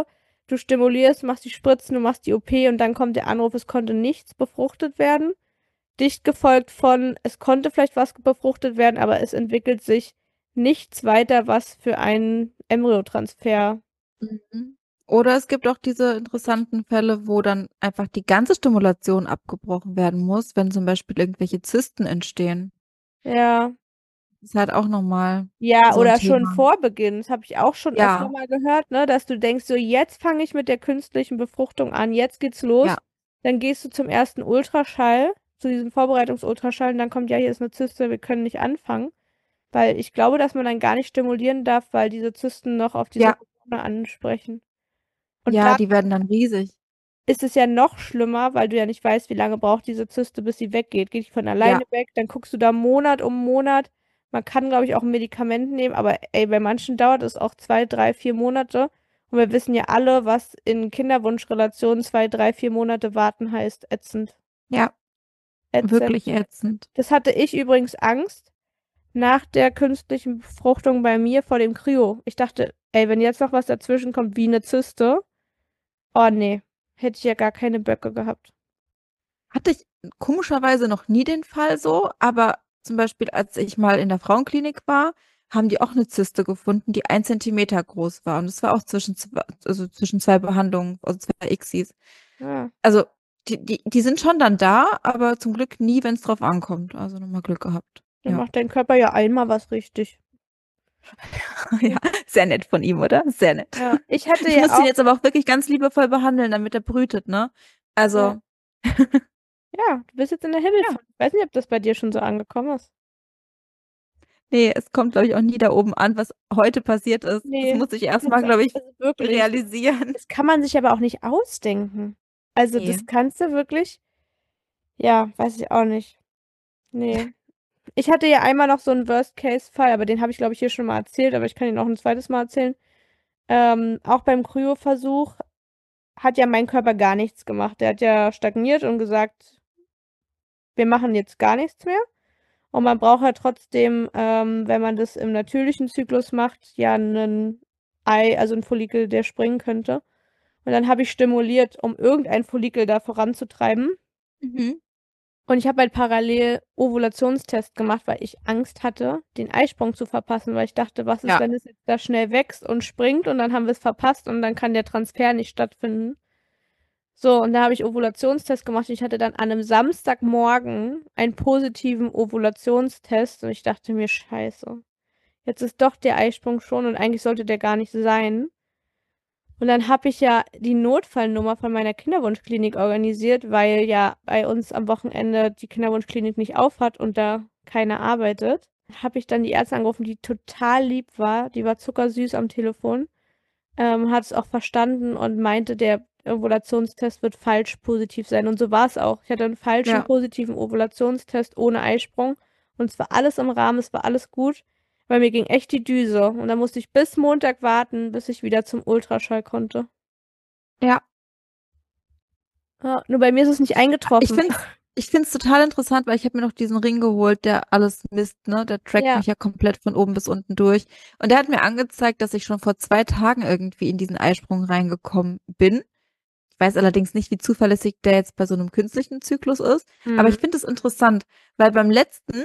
Speaker 2: du stimulierst, machst die Spritzen, du machst die OP und dann kommt der Anruf, es konnte nichts befruchtet werden. Dicht gefolgt von, es konnte vielleicht was befruchtet werden, aber es entwickelt sich nichts weiter, was für einen Embryotransfer.
Speaker 3: Mhm. Oder es gibt auch diese interessanten Fälle, wo dann einfach die ganze Stimulation abgebrochen werden muss, wenn zum Beispiel irgendwelche Zysten entstehen.
Speaker 2: Ja.
Speaker 3: Das ist halt auch nochmal
Speaker 2: Ja,
Speaker 3: so ein
Speaker 2: oder schon
Speaker 3: Thema.
Speaker 2: vor Beginn. Das habe ich auch schon öfter
Speaker 3: Ja,
Speaker 2: mal gehört, ne, dass du denkst, so jetzt fange ich mit der künstlichen Befruchtung an, jetzt geht's los.
Speaker 3: ja,
Speaker 2: Dann gehst du zum ersten Ultraschall, zu diesem Vorbereitungsultraschall, und dann kommt, ja, hier ist eine Zyste, wir können nicht anfangen. Weil ich glaube, dass man dann gar nicht stimulieren darf, weil diese Zysten noch auf diese
Speaker 3: ja,
Speaker 2: Hormone ansprechen. Und
Speaker 3: ja,
Speaker 2: dann
Speaker 3: die werden dann riesig.
Speaker 2: ist es ja noch schlimmer, weil du ja nicht weißt, wie lange braucht diese Zyste, bis sie weggeht. Geht die von
Speaker 3: Ja,
Speaker 2: alleine weg, dann guckst du da Monat um Monat. Man kann, glaube ich, auch ein Medikament nehmen, aber ey, bei manchen dauert es auch 2, 3, 4 Monate. Und wir wissen ja alle, was in Kinderwunschrelationen 2, 3, 4 Monate warten heißt. Ätzend.
Speaker 3: ja,
Speaker 2: Ätzend.
Speaker 3: wirklich ätzend.
Speaker 2: Das hatte ich übrigens Angst nach der künstlichen Befruchtung bei mir vor dem Kryo. Ich dachte, ey, wenn jetzt noch was dazwischen kommt, wie eine Zyste, oh nee, hätte ich ja gar keine Böcke gehabt.
Speaker 3: Hatte ich komischerweise noch nie den Fall so, aber zum Beispiel, als ich mal in der Frauenklinik war, haben die auch eine Zyste gefunden, die 1 Zentimeter groß war. Und das war auch also zwischen zwei Behandlungen, also zwei ICSIs.
Speaker 2: Ja.
Speaker 3: Also, die sind schon dann da, aber zum Glück nie, wenn es drauf ankommt. Also nochmal Glück gehabt.
Speaker 2: Dann
Speaker 3: Ja.
Speaker 2: macht dein Körper ja einmal was richtig.
Speaker 3: Ja, sehr nett von ihm, oder? Sehr nett.
Speaker 2: Ja, ich hatte
Speaker 3: Ich
Speaker 2: ja
Speaker 3: muss ihn
Speaker 2: auch,
Speaker 3: jetzt aber auch wirklich ganz liebevoll behandeln, damit er brütet, ne?
Speaker 2: ja,
Speaker 3: Also,
Speaker 2: ja, du bist jetzt in der
Speaker 3: ja.
Speaker 2: Himmelfahrt. Ich weiß nicht, ob das bei dir schon so angekommen ist.
Speaker 3: Nee, es kommt, glaube ich, auch nie da oben an, was heute passiert ist. Das
Speaker 2: Nee,
Speaker 3: muss ich erstmal, glaube ich,
Speaker 2: also wirklich,
Speaker 3: realisieren.
Speaker 2: das kann man sich aber auch nicht ausdenken. Also
Speaker 3: Nee.
Speaker 2: das kannst du wirklich, ja, weiß ich auch nicht. Nee. Ich hatte ja einmal noch so einen Worst-Case-Fall, aber den habe ich, glaube ich, hier schon mal erzählt, aber ich kann ihn auch ein zweites Mal erzählen. Auch beim Kryo-Versuch hat ja mein Körper gar nichts gemacht. Der hat ja stagniert und gesagt, wir machen jetzt gar nichts mehr. Und man braucht ja trotzdem, wenn man das im natürlichen Zyklus macht, ja einen Ei, also ein Follikel, der springen könnte. Und dann habe ich stimuliert, um irgendein Follikel da voranzutreiben.
Speaker 3: Mhm.
Speaker 2: Und ich habe halt parallel Ovulationstest gemacht, weil ich Angst hatte, den Eisprung zu verpassen, weil ich dachte, was ist,
Speaker 3: Ja,
Speaker 2: wenn es jetzt da schnell wächst und springt und dann haben wir es verpasst und dann kann der Transfer nicht stattfinden. So, und da habe ich Ovulationstest gemacht und ich hatte dann an einem Samstagmorgen einen positiven Ovulationstest und ich dachte mir, scheiße, jetzt ist doch der Eisprung schon und eigentlich sollte der gar nicht sein. Und dann habe ich ja die Notfallnummer von meiner Kinderwunschklinik organisiert, weil ja bei uns am Wochenende die Kinderwunschklinik nicht aufhat und da keiner arbeitet. Habe ich dann die Ärztin angerufen, die total lieb war. Die war zuckersüß am Telefon, hat es auch verstanden und meinte, der Ovulationstest wird falsch positiv sein. Und so war es auch. Ich hatte einen falschen
Speaker 3: ja.
Speaker 2: positiven Ovulationstest ohne Eisprung und es war alles im Rahmen, es war alles gut. Weil mir ging echt die Düse. Und dann musste ich bis Montag warten, bis ich wieder zum Ultraschall konnte.
Speaker 3: Ja.
Speaker 2: Ja, nur bei mir ist es nicht
Speaker 3: Ich
Speaker 2: eingetroffen.
Speaker 3: finde es ich find's total interessant, weil ich habe mir noch diesen Ring geholt, der alles misst, ne? Der trackt
Speaker 2: Ja,
Speaker 3: mich ja komplett von oben bis unten durch. Und der hat mir angezeigt, dass ich schon vor 2 Tagen irgendwie in diesen Eisprung reingekommen bin. Ich weiß allerdings nicht, wie zuverlässig der jetzt bei so einem künstlichen Zyklus ist. Aber ich
Speaker 2: hm.
Speaker 3: finde es interessant, weil beim letzten,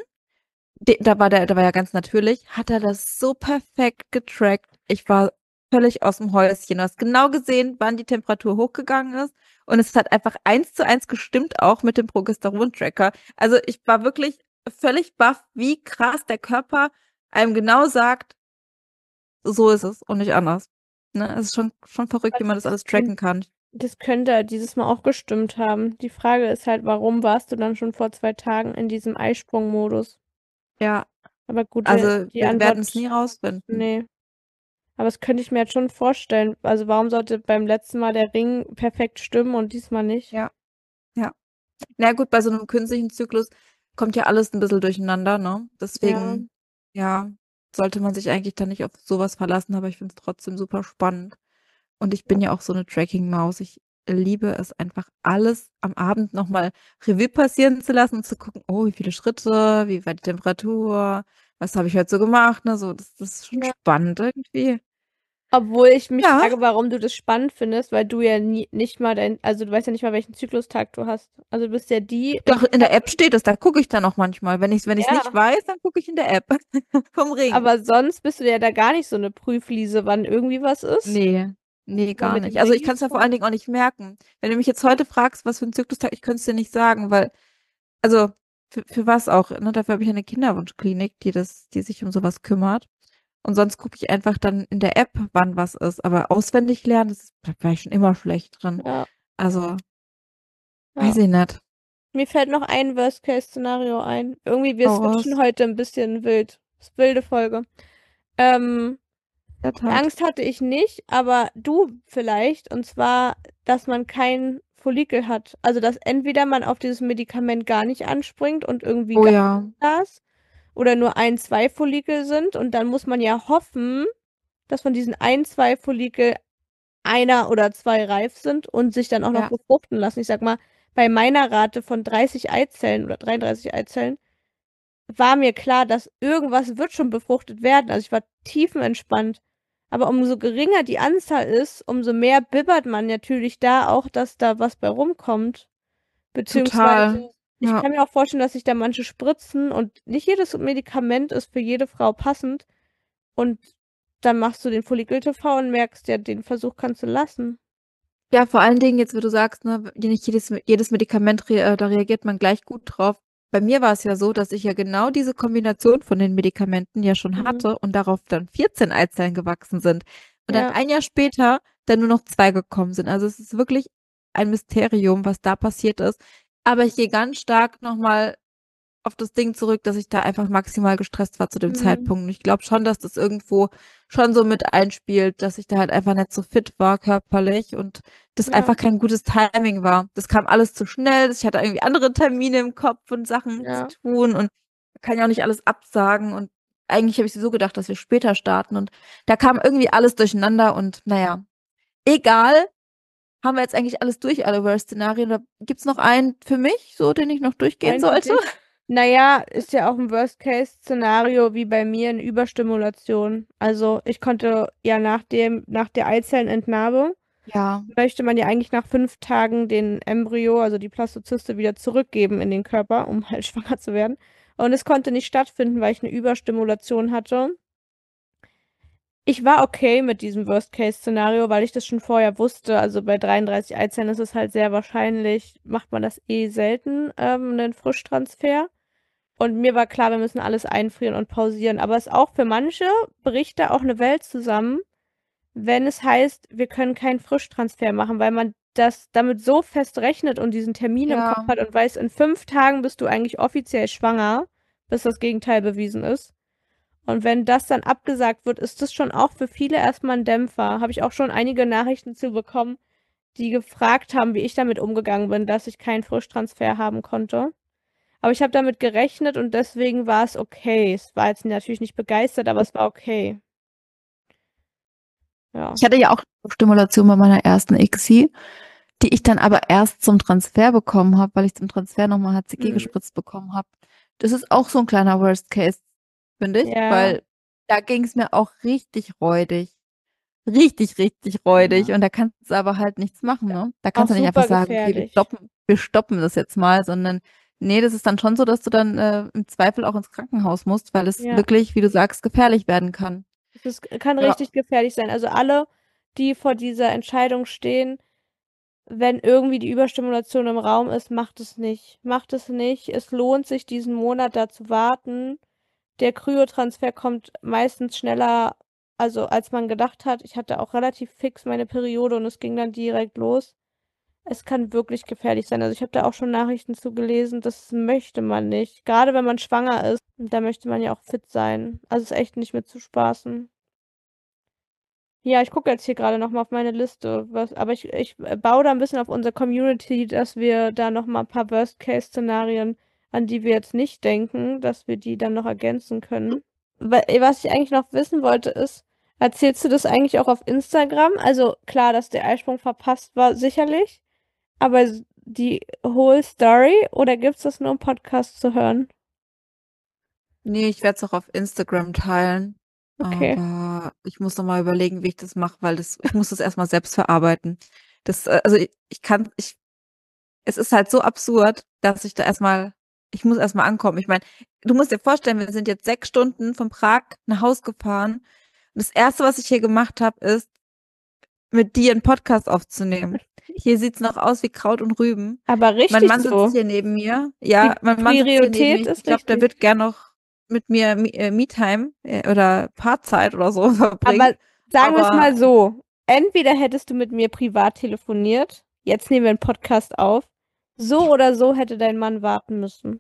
Speaker 3: da war ja ganz natürlich, hat er das so perfekt getrackt. Ich war völlig aus dem Häuschen. Du hast genau gesehen, wann die Temperatur hochgegangen ist. Und es hat einfach 1:1 gestimmt, auch mit dem Progesteron-Tracker. Also ich war wirklich völlig baff, wie krass der Körper einem genau sagt, so ist es und nicht anders. Ne? Es ist schon verrückt, wie
Speaker 2: Also
Speaker 3: man das alles tracken kann.
Speaker 2: das könnte dieses Mal auch gestimmt haben. Die Frage ist halt, warum warst du dann schon vor 2 Tagen in diesem Eisprung-Modus?
Speaker 3: Ja,
Speaker 2: Aber gut,
Speaker 3: also
Speaker 2: die
Speaker 3: wir werden es
Speaker 2: Antwort,
Speaker 3: nie rausfinden.
Speaker 2: nee. Aber das könnte ich mir jetzt schon vorstellen. Also warum sollte beim letzten Mal der Ring perfekt stimmen und diesmal nicht?
Speaker 3: Ja, ja. Na gut, bei so einem künstlichen Zyklus kommt ja alles ein bisschen durcheinander, ne?
Speaker 2: Ja,
Speaker 3: Deswegen, ja, sollte man sich eigentlich dann nicht auf sowas verlassen, aber ich finde es trotzdem super spannend. Und ich bin ja auch so eine Tracking-Maus. Ich liebe es einfach, alles am Abend nochmal Revue passieren zu lassen und zu gucken, oh, wie viele Schritte, wie war die Temperatur, was habe ich heute so gemacht, ne? So, das ist schon
Speaker 2: ja.
Speaker 3: spannend irgendwie.
Speaker 2: Obwohl ich mich
Speaker 3: Ja,
Speaker 2: frage, warum du das spannend findest, weil du ja nicht mal also du weißt ja nicht mal, welchen Zyklustag du hast. Also du bist ja die im
Speaker 3: doch in der App
Speaker 2: Kinderbund.
Speaker 3: steht es, da gucke ich dann auch manchmal. Wenn ich es nicht
Speaker 2: Ja,
Speaker 3: weiß, dann gucke ich in der App vom Ring.
Speaker 2: aber sonst bist du ja da gar nicht so eine Prüfliese, wann irgendwie was ist.
Speaker 3: Nee, nee,
Speaker 2: Aber
Speaker 3: gar
Speaker 2: mit dem
Speaker 3: nicht. Also
Speaker 2: Ring
Speaker 3: ich kann es
Speaker 2: jetzt
Speaker 3: mir vor allen
Speaker 2: schon.
Speaker 3: Dingen auch nicht merken. Wenn du mich jetzt heute fragst, was für ein Zyklustag, ich könnte es dir nicht sagen, weil, also für was auch, ne? Dafür habe ich eine Kinderwunschklinik, die sich um sowas kümmert. Und sonst gucke ich einfach dann in der App, wann was ist. Aber auswendig lernen, da war ich schon immer schlecht drin.
Speaker 2: Ja,
Speaker 3: Also,
Speaker 2: ja.
Speaker 3: weiß ich nicht.
Speaker 2: Mir fällt noch ein Worst-Case-Szenario ein. Irgendwie, wir
Speaker 3: Hau
Speaker 2: switchen
Speaker 3: raus.
Speaker 2: heute ein bisschen wild. Das ist eine wilde Folge. Ähm,
Speaker 3: In der
Speaker 2: Die
Speaker 3: Tat.
Speaker 2: Angst hatte ich nicht, aber du vielleicht. Und zwar, dass man kein Follikel hat. Also, dass entweder man auf dieses Medikament gar nicht anspringt und irgendwie
Speaker 3: Oh
Speaker 2: gar
Speaker 3: ja,
Speaker 2: nicht da ist, oder nur ein, zwei Follikel sind. Und dann muss man ja hoffen, dass von diesen ein, zwei Follikel einer oder zwei reif sind und sich dann auch noch
Speaker 3: ja.
Speaker 2: befruchten lassen. Ich sag mal, bei meiner Rate von 30 Eizellen oder 33 Eizellen war mir klar, dass irgendwas wird schon befruchtet werden. Also ich war tiefenentspannt. Aber umso geringer die Anzahl ist, umso mehr bibbert man natürlich da auch, dass da was bei rumkommt.
Speaker 3: Total.
Speaker 2: Beziehungsweise, ich
Speaker 3: Ja.
Speaker 2: kann mir auch vorstellen, dass sich da manche spritzen und nicht jedes Medikament ist für jede Frau passend. Und dann machst du den Follikel-TV und merkst, ja, den Versuch kannst du lassen.
Speaker 3: Ja, vor allen Dingen jetzt, wo du sagst, ne, nicht jedes Medikament, da reagiert man gleich gut drauf. Bei mir war es ja so, dass ich ja genau diese Kombination von den Medikamenten ja schon
Speaker 2: Mhm.
Speaker 3: hatte und darauf dann 14 Eizellen gewachsen sind. Und dann
Speaker 2: Ja.
Speaker 3: ein Jahr später dann nur noch 2 gekommen sind. Also es ist wirklich ein Mysterium, was da passiert ist. Aber ich gehe ganz stark nochmal auf das Ding zurück, dass ich da einfach maximal gestresst war zu dem
Speaker 2: Mhm.
Speaker 3: Zeitpunkt. Und ich glaube schon, dass das irgendwo schon so mit einspielt, dass ich da halt einfach nicht so fit war körperlich und das
Speaker 2: Ja.
Speaker 3: einfach kein gutes Timing war. Das kam alles zu schnell. Ich hatte irgendwie andere Termine im Kopf und Sachen zu
Speaker 2: Ja.
Speaker 3: tun und kann ja auch nicht alles absagen. Und eigentlich habe ich so gedacht, dass wir später starten. Und da kam irgendwie alles durcheinander und naja, egal. Haben wir jetzt eigentlich alles durch, alle Worst-Szenarien? Oder gibt's noch einen für mich, so, den ich noch durchgehen
Speaker 2: Ein für
Speaker 3: sollte?
Speaker 2: dich. Naja, ist ja auch ein Worst-Case-Szenario wie bei mir eine Überstimulation. Also ich konnte ja nach der Eizellenentnahme,
Speaker 3: Ja.
Speaker 2: möchte man ja eigentlich nach 5 Tagen den Embryo, also die Blastozyste, wieder zurückgeben in den Körper, um halt schwanger zu werden. Und es konnte nicht stattfinden, weil ich eine Überstimulation hatte. Ich war okay mit diesem Worst-Case-Szenario, weil ich das schon vorher wusste. Also bei 33 Eizellen ist es halt sehr wahrscheinlich, macht man das eh selten, einen Frischtransfer. Und mir war klar, wir müssen alles einfrieren und pausieren. Aber es ist auch für manche bricht da auch eine Welt zusammen, wenn es heißt, wir können keinen Frischtransfer machen, weil man das damit so fest rechnet und diesen Termin im Kopf
Speaker 3: Ja.
Speaker 2: hat und weiß, in 5 Tagen bist du eigentlich offiziell schwanger, bis das Gegenteil bewiesen ist. Und wenn das dann abgesagt wird, ist das schon auch für viele erstmal ein Dämpfer. Habe ich auch schon einige Nachrichten zu bekommen, die gefragt haben, wie ich damit umgegangen bin, dass ich keinen Frischtransfer haben konnte. Aber ich habe damit gerechnet und deswegen war es okay. Es war jetzt natürlich nicht begeistert, aber es war okay. Ja.
Speaker 3: Ich hatte ja auch Stimulation bei meiner ersten ICSI, die ich dann aber erst zum Transfer bekommen habe, weil ich zum Transfer nochmal HCG
Speaker 2: Hm.
Speaker 3: gespritzt bekommen habe. Das ist auch so ein kleiner Worst Case, finde ich,
Speaker 2: Ja.
Speaker 3: weil da ging es mir auch richtig räudig. Richtig, richtig räudig.
Speaker 2: Ja.
Speaker 3: Und da kannst du aber halt nichts machen, ne? Da
Speaker 2: Auch
Speaker 3: kannst du nicht einfach
Speaker 2: super
Speaker 3: sagen, okay,
Speaker 2: gefährlich.
Speaker 3: wir stoppen das jetzt mal, sondern nee, das ist dann schon so, dass du dann im Zweifel auch ins Krankenhaus musst, weil es
Speaker 2: Ja.
Speaker 3: wirklich, wie du sagst, gefährlich werden kann.
Speaker 2: Kann
Speaker 3: Ja.
Speaker 2: richtig gefährlich sein. Also alle, die vor dieser Entscheidung stehen, wenn irgendwie die Überstimulation im Raum ist, macht es nicht. Macht es nicht. Es lohnt sich, diesen Monat da zu warten. Der Kryotransfer kommt meistens schneller, also als man gedacht hat. Ich hatte auch relativ fix meine Periode und es ging dann direkt los. Es kann wirklich gefährlich sein. Also ich habe da auch schon Nachrichten zu gelesen, das möchte man nicht. Gerade wenn man schwanger ist, da möchte man ja auch fit sein. Also ist echt nicht mit zu spaßen. Ja, ich gucke jetzt hier gerade noch mal auf meine Liste, aber ich baue da ein bisschen auf unsere Community, dass wir da noch mal ein paar Worst-Case-Szenarien, an die wir jetzt nicht denken, dass wir die dann noch ergänzen können. Was ich eigentlich noch wissen wollte, ist, erzählst du das eigentlich auch auf Instagram? Also klar, dass der Eisprung verpasst war, sicherlich, aber die whole Story oder gibt's das nur im Podcast zu hören?
Speaker 3: Nee, ich werde es auch auf Instagram teilen.
Speaker 2: Okay.
Speaker 3: Aber ich muss noch mal überlegen, wie ich das mache, weil ich muss das erstmal selbst verarbeiten. Also es ist halt so absurd, dass ich muss erstmal ankommen. Ich meine, du musst dir vorstellen, wir sind jetzt 6 Stunden von Prag nach Haus gefahren. Und das Erste, was ich hier gemacht habe, ist, mit dir einen Podcast aufzunehmen. Hier sieht's noch aus wie Kraut und Rüben.
Speaker 2: Aber
Speaker 3: Mein
Speaker 2: richtig
Speaker 3: Mann sitzt
Speaker 2: so.
Speaker 3: hier neben mir. Ja,
Speaker 2: Die
Speaker 3: mein Mann sitzt hier neben
Speaker 2: Priorität
Speaker 3: mir. Ich
Speaker 2: ist
Speaker 3: glaube, der
Speaker 2: richtig.
Speaker 3: wird gern noch mit mir Me-Time oder Paarzeit oder so verbringen.
Speaker 2: Aber sagen wir es
Speaker 3: Aber
Speaker 2: mal so. Entweder hättest du mit mir privat telefoniert, jetzt nehmen wir einen Podcast auf. So oder so hätte dein Mann warten müssen.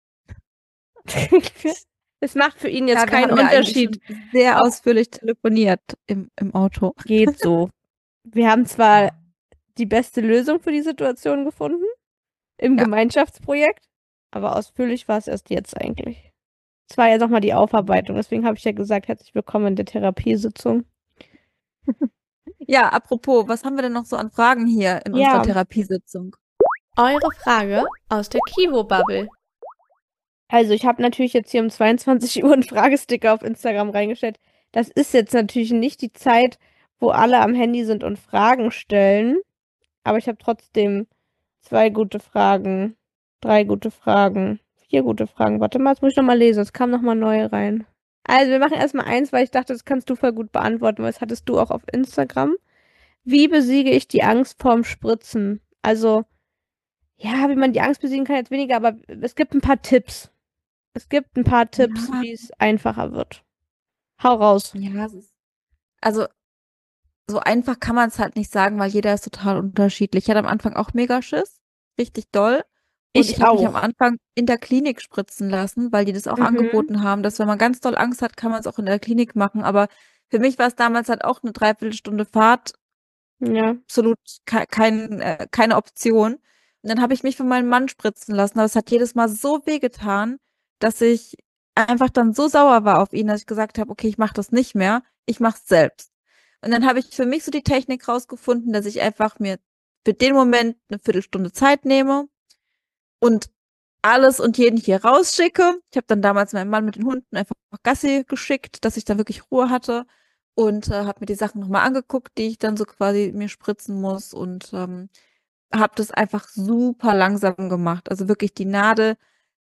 Speaker 2: Es macht für ihn jetzt
Speaker 3: ja, wir
Speaker 2: keinen
Speaker 3: haben ja eigentlich
Speaker 2: Unterschied.
Speaker 3: schon sehr
Speaker 2: Ob
Speaker 3: ausführlich telefoniert im Auto.
Speaker 2: geht so. Wir haben zwar die beste Lösung für die Situation gefunden im
Speaker 3: Ja.
Speaker 2: Gemeinschaftsprojekt, aber ausführlich war es erst jetzt eigentlich. Es war ja nochmal die Aufarbeitung, deswegen habe ich ja gesagt, herzlich willkommen in der Therapiesitzung.
Speaker 3: Ja, apropos, was haben wir denn noch so an Fragen hier in unserer
Speaker 2: Ja,
Speaker 3: Therapiesitzung?
Speaker 4: Eure Frage aus der Kivo-Bubble.
Speaker 2: also ich habe natürlich jetzt hier um 22 Uhr einen Fragesticker auf Instagram reingestellt. Das ist jetzt natürlich nicht die Zeit, wo alle am Handy sind und Fragen stellen, aber ich habe trotzdem 2 gute Fragen, 3 gute Fragen, 4 gute Fragen. Warte mal, jetzt muss ich nochmal lesen, es kamen nochmal neue rein. Also wir machen erstmal eins, weil ich dachte, das kannst du voll gut beantworten, weil das hattest du auch auf Instagram. Wie besiege ich die Angst vorm Spritzen? Also, ja, wie man die Angst besiegen kann, jetzt weniger, aber es gibt ein paar Tipps. Es gibt ein paar Tipps,
Speaker 3: Ja,
Speaker 2: wie es einfacher wird. Hau raus.
Speaker 3: ja, also so einfach kann man es halt nicht sagen, weil jeder ist total unterschiedlich. Ich hatte am Anfang auch mega Schiss, richtig doll. Und
Speaker 2: Ich
Speaker 3: ich habe mich am
Speaker 2: auch.
Speaker 3: Anfang in der Klinik spritzen lassen, weil die das auch
Speaker 2: Mhm.
Speaker 3: angeboten haben, dass wenn man ganz doll Angst hat, kann man es auch in der Klinik machen. Aber für mich war es damals halt auch eine Dreiviertelstunde Fahrt,
Speaker 2: Ja.
Speaker 3: absolut keine Option. Und dann habe ich mich von meinem Mann spritzen lassen, aber es hat jedes Mal so wehgetan, dass ich einfach dann so sauer war auf ihn, dass ich gesagt habe, okay, ich mache das nicht mehr, ich mache es selbst. Und dann habe ich für mich so die Technik rausgefunden, dass ich einfach mir für den Moment eine Viertelstunde Zeit nehme und alles und jeden hier rausschicke. Ich habe dann damals meinen Mann mit den Hunden einfach Gassi geschickt, dass ich da wirklich Ruhe hatte und habe mir die Sachen nochmal angeguckt, die ich dann so quasi mir spritzen muss und habe das einfach super langsam gemacht. Also wirklich die Nadel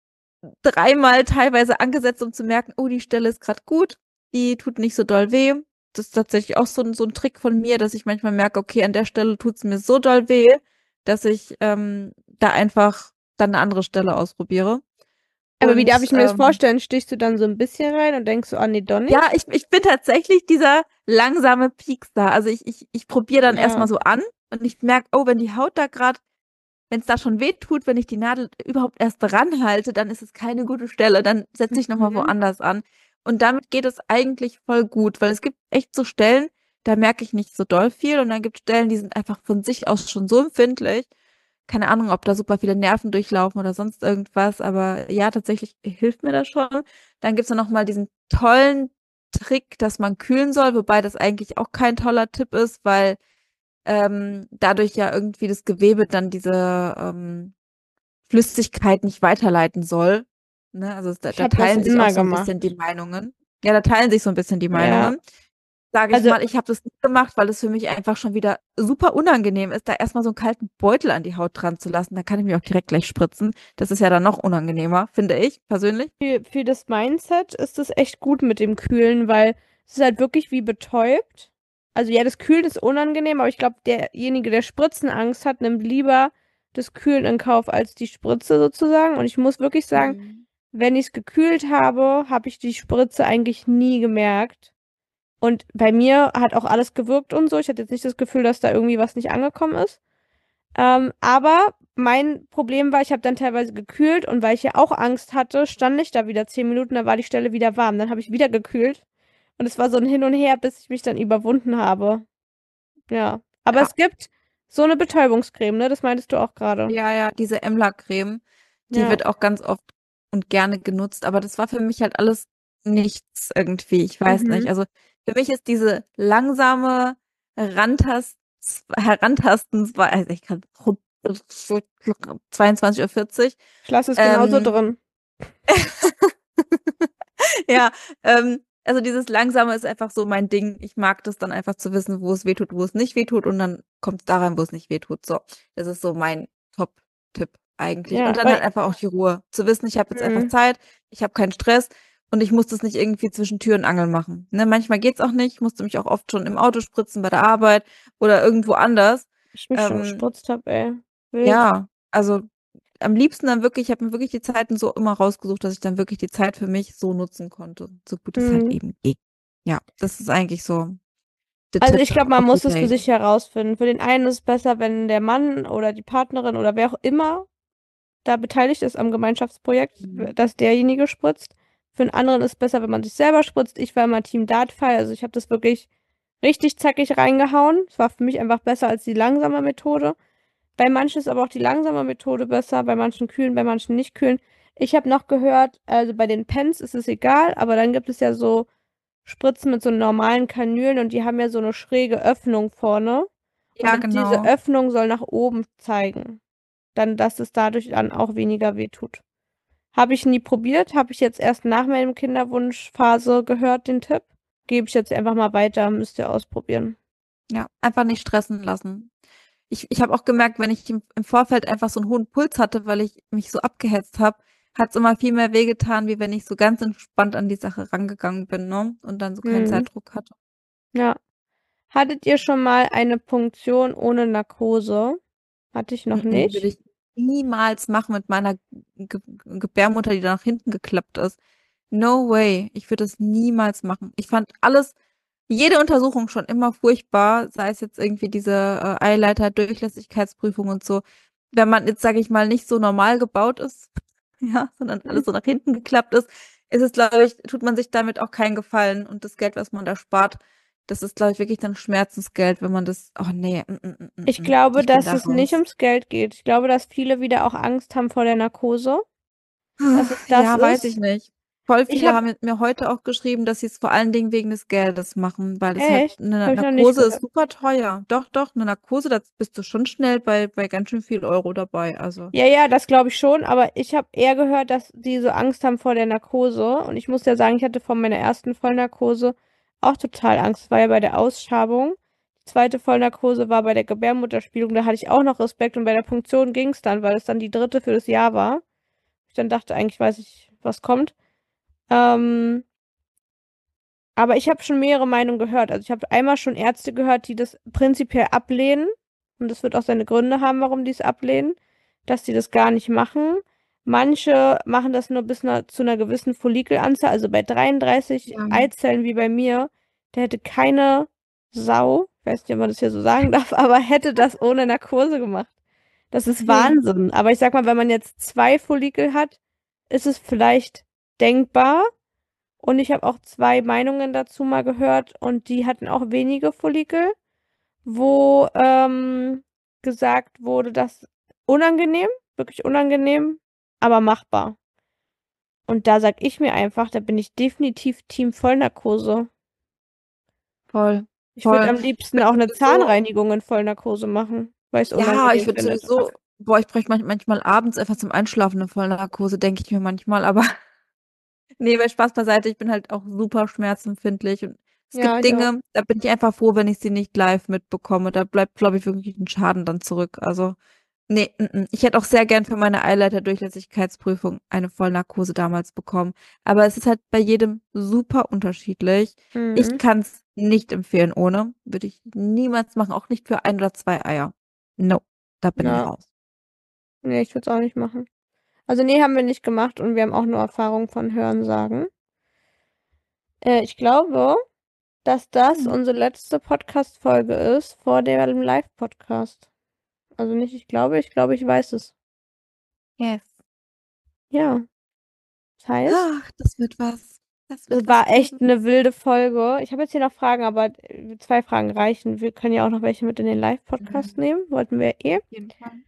Speaker 3: 3-mal teilweise angesetzt, um zu merken, oh, die Stelle ist gerade gut, die tut nicht so doll weh. Das ist tatsächlich auch so ein Trick von mir, dass ich manchmal merke, okay, an der Stelle tut es mir so doll weh, dass ich da einfach dann eine andere Stelle ausprobiere.
Speaker 2: Aber wie darf
Speaker 3: Und
Speaker 2: ich mir das vorstellen? Stichst du dann so ein bisschen rein und denkst so, ah nee, doch nicht?
Speaker 3: ja, ich bin tatsächlich dieser langsame Piekser. Also ich probiere dann
Speaker 2: Ja.
Speaker 3: erstmal so an und ich merke, oh, wenn die Haut da gerade, wenn es da schon weh tut, wenn ich die Nadel überhaupt erst dran halte, dann ist es keine gute Stelle. Dann setze ich nochmal
Speaker 2: Mhm.
Speaker 3: woanders an. Und damit geht es eigentlich voll gut, weil es gibt echt so Stellen, da merke ich nicht so doll viel. Und dann gibt es Stellen, die sind einfach von sich aus schon so empfindlich. Keine Ahnung, ob da super viele Nerven durchlaufen oder sonst irgendwas. Aber ja, tatsächlich hilft mir das schon. Dann gibt es noch mal diesen tollen Trick, dass man kühlen soll, wobei das eigentlich auch kein toller Tipp ist, weil dadurch ja irgendwie das Gewebe dann diese Flüssigkeit nicht weiterleiten soll. Ne? Also da
Speaker 2: Ich habe das
Speaker 3: teilen sich auch
Speaker 2: immer
Speaker 3: so ein
Speaker 2: gemacht.
Speaker 3: bisschen die Meinungen. Ja, da teilen sich so ein bisschen die
Speaker 2: Ja.
Speaker 3: Meinungen. Sage ich
Speaker 2: Also,
Speaker 3: mal, ich habe das nicht gemacht, weil es für mich einfach schon wieder super unangenehm ist, da erstmal so einen kalten Beutel an die Haut dran zu lassen. Da kann ich mich auch direkt gleich spritzen. Das ist ja dann noch unangenehmer, finde ich persönlich.
Speaker 2: für das Mindset ist es echt gut mit dem Kühlen, weil es ist halt wirklich wie betäubt. Also ja, das Kühlen ist unangenehm, aber ich glaube, derjenige, der Spritzenangst hat, nimmt lieber das Kühlen in Kauf als die Spritze sozusagen. Und ich muss wirklich sagen,
Speaker 3: Mhm.
Speaker 2: wenn ich es gekühlt habe, habe ich die Spritze eigentlich nie gemerkt. Und bei mir hat auch alles gewirkt und so. Ich hatte jetzt nicht das Gefühl, dass da irgendwie was nicht angekommen ist. Aber mein Problem war, ich habe dann teilweise gekühlt und weil ich ja auch Angst hatte, stand ich da wieder 10 Minuten, da war die Stelle wieder warm. Dann habe ich wieder gekühlt und es war so ein Hin und Her, bis ich mich dann überwunden habe. Ja. Aber
Speaker 3: Ja,
Speaker 2: es gibt so eine Betäubungscreme, ne? Das meintest du auch gerade.
Speaker 3: ja, diese Emla-Creme, die
Speaker 2: Ja.
Speaker 3: wird auch ganz oft und gerne genutzt, aber das war für mich halt alles nichts irgendwie. Ich weiß nicht.
Speaker 2: Mhm.
Speaker 3: Also für mich ist diese langsame Herantasten, also ich kann 22:40 Uhr.
Speaker 2: Ich lasse es genauso drin.
Speaker 3: Ja, Also dieses Langsame ist einfach so mein Ding. Ich mag das dann einfach zu wissen, wo es wehtut, wo es nicht wehtut und dann kommt es da rein, wo es nicht wehtut. So, das ist so mein Top-Tipp eigentlich.
Speaker 2: Ja,
Speaker 3: Und dann halt
Speaker 2: weil,
Speaker 3: einfach auch die Ruhe. Zu wissen, ich habe jetzt einfach
Speaker 2: Mhm.
Speaker 3: Zeit, ich habe keinen Stress und ich muss das nicht irgendwie zwischen Tür und Angel machen. Ne, manchmal geht's auch nicht. Ich musste mich auch oft schon im Auto spritzen bei der Arbeit oder irgendwo anders.
Speaker 2: ich mich schon
Speaker 3: Ähm,
Speaker 2: gespritzt habe, ey. Wild.
Speaker 3: ja, also am liebsten dann wirklich, ich habe mir wirklich die Zeiten so immer rausgesucht, dass ich dann wirklich die Zeit für mich so nutzen konnte, so gut es halt
Speaker 2: Mhm.
Speaker 3: eben geht. Ja, das ist eigentlich so der
Speaker 2: Also
Speaker 3: Tipp
Speaker 2: ich glaube, man
Speaker 3: of the
Speaker 2: muss es für
Speaker 3: day.
Speaker 2: sich herausfinden. Für den einen ist es besser, wenn der Mann oder die Partnerin oder wer auch immer da beteiligt ist am Gemeinschaftsprojekt,
Speaker 3: Mhm.
Speaker 2: dass derjenige spritzt. Für den anderen ist es besser, wenn man sich selber spritzt. Ich war immer Team Dartfall, also ich habe das wirklich richtig zackig reingehauen. Es war für mich einfach besser als die langsame Methode. Bei manchen ist aber auch die langsame Methode besser, bei manchen kühlen, bei manchen nicht kühlen. Ich habe noch gehört, also bei den Pens ist es egal, aber dann gibt es ja so Spritzen mit so normalen Kanülen und die haben ja so eine schräge Öffnung vorne. Und
Speaker 3: Ja,
Speaker 2: diese
Speaker 3: genau.
Speaker 2: Öffnung soll nach oben zeigen. Dann, dass es dadurch dann auch weniger wehtut. Habe ich nie probiert, habe ich jetzt erst nach meinem Kinderwunschphase gehört, den Tipp. Gebe ich jetzt einfach mal weiter, müsst ihr ausprobieren.
Speaker 3: Ja, einfach nicht stressen lassen. Ich habe auch gemerkt, wenn ich im Vorfeld einfach so einen hohen Puls hatte, weil ich mich so abgehetzt habe, hat es immer viel mehr wehgetan, wie wenn ich so ganz entspannt an die Sache rangegangen bin, ne? Und dann so keinen
Speaker 2: Hm,
Speaker 3: Zeitdruck hatte.
Speaker 2: ja. Hattet ihr schon mal eine Punktion ohne Narkose? Hatte ich noch
Speaker 3: Würde
Speaker 2: nicht.
Speaker 3: ich niemals machen mit meiner Gebärmutter, die da nach hinten geklappt ist. No way. Ich würde das niemals machen. Ich fand jede Untersuchung schon immer furchtbar, sei es jetzt irgendwie diese Eileiter, Durchlässigkeitsprüfung und so. Wenn man jetzt, sage ich mal, nicht so normal gebaut ist, ja, sondern alles so nach hinten geklappt ist es, glaube ich, tut man sich damit auch keinen Gefallen. Und das Geld, was man da spart, das ist, glaube ich, wirklich dann Schmerzensgeld, wenn man das, oh nee,
Speaker 2: Ich glaube,
Speaker 3: ich bin
Speaker 2: dass
Speaker 3: da
Speaker 2: es nicht
Speaker 3: raus.
Speaker 2: ums Geld geht. Ich glaube, dass viele wieder auch Angst haben vor der Narkose, dass es das
Speaker 3: Ja, weiß ich
Speaker 2: ist.
Speaker 3: nicht. Voll
Speaker 2: Ich
Speaker 3: viele
Speaker 2: habe,
Speaker 3: haben mir heute auch geschrieben, dass sie es vor allen Dingen wegen des Geldes machen, weil es halt
Speaker 2: echt,
Speaker 3: eine
Speaker 2: habe ich noch nicht
Speaker 3: Narkose ist
Speaker 2: gehört.
Speaker 3: super teuer. Doch, doch, eine Narkose, da bist du schon schnell bei ganz schön viel Euro dabei. Also,
Speaker 2: Ja, ja, das glaube ich schon, aber ich habe eher gehört, dass die so Angst haben vor der Narkose. Und ich muss ja sagen, ich hatte vor meiner ersten Vollnarkose auch total Angst. Das war ja bei der Ausschabung. Die zweite Vollnarkose war bei der Gebärmutterspiegelung, da hatte ich auch noch Respekt und bei der Punktion ging es dann, weil es dann die dritte für das Jahr war. Ich dann dachte, eigentlich weiß ich, was kommt. Ähm, aber ich habe schon mehrere Meinungen gehört. Also ich habe einmal schon Ärzte gehört, die das prinzipiell ablehnen. Und das wird auch seine Gründe haben, warum die es ablehnen, dass die das gar nicht machen. Manche machen das nur zu einer gewissen Follikelanzahl. Also bei 33
Speaker 3: ja.
Speaker 2: Eizellen wie bei mir, der hätte keine Sau, ich weiß nicht, ob man das hier so sagen darf, aber hätte das ohne Narkose gemacht. Das ist
Speaker 3: Nee.
Speaker 2: Wahnsinn. Aber ich sag mal, wenn man jetzt 2 Follikel hat, ist es vielleicht denkbar. Und ich habe auch 2 Meinungen dazu mal gehört und die hatten auch wenige Follikel, wo gesagt wurde, dass unangenehm, wirklich unangenehm, aber machbar. Und da sag ich mir einfach, da bin ich definitiv Team Vollnarkose.
Speaker 3: Voll,
Speaker 2: Ich würde
Speaker 3: voll.
Speaker 2: am
Speaker 3: Ich
Speaker 2: liebsten
Speaker 3: bin
Speaker 2: auch eine
Speaker 3: sowieso,
Speaker 2: Zahnreinigung in Vollnarkose machen, weil ich es
Speaker 3: ja, ich
Speaker 2: unangenehm
Speaker 3: würde
Speaker 2: finde.
Speaker 3: sowieso, boah, ich bräuchte manchmal abends einfach zum Einschlafen eine Vollnarkose, denke ich mir manchmal, aber nee, bei Spaß beiseite, ich bin halt auch super schmerzempfindlich und es
Speaker 2: Ja,
Speaker 3: gibt
Speaker 2: ich auch.
Speaker 3: Dinge, da bin ich einfach froh, wenn ich sie nicht live mitbekomme. Da bleibt, glaube ich, wirklich ein Schaden dann zurück. Also, nee, ich hätte auch sehr gern für meine Eileiter-Durchlässigkeitsprüfung eine Vollnarkose damals bekommen. Aber es ist halt bei jedem super unterschiedlich. Ich
Speaker 2: Mhm.
Speaker 3: kann es nicht empfehlen ohne. Würde ich niemals machen, auch nicht für 1 oder 2 Eier. No, da bin ich
Speaker 2: Ja,
Speaker 3: raus.
Speaker 2: nee, ich würde es auch nicht machen. Also nee, haben wir nicht gemacht und wir haben auch nur Erfahrung von Hörensagen. Ich glaube, dass das
Speaker 3: Hm.
Speaker 2: unsere letzte Podcast-Folge ist vor dem Live-Podcast. Also nicht, ich glaube, ich weiß es.
Speaker 3: Yes.
Speaker 2: Ja, das heißt,
Speaker 3: Ach, das wird was. Das
Speaker 2: es
Speaker 3: wird was
Speaker 2: war echt
Speaker 3: werden.
Speaker 2: eine wilde Folge. Ich habe jetzt hier noch Fragen, aber 2 Fragen reichen. Wir können ja auch noch welche mit in den Live-Podcast
Speaker 3: Mhm.
Speaker 2: nehmen. Wollten wir eh.
Speaker 3: Auf jeden Fall.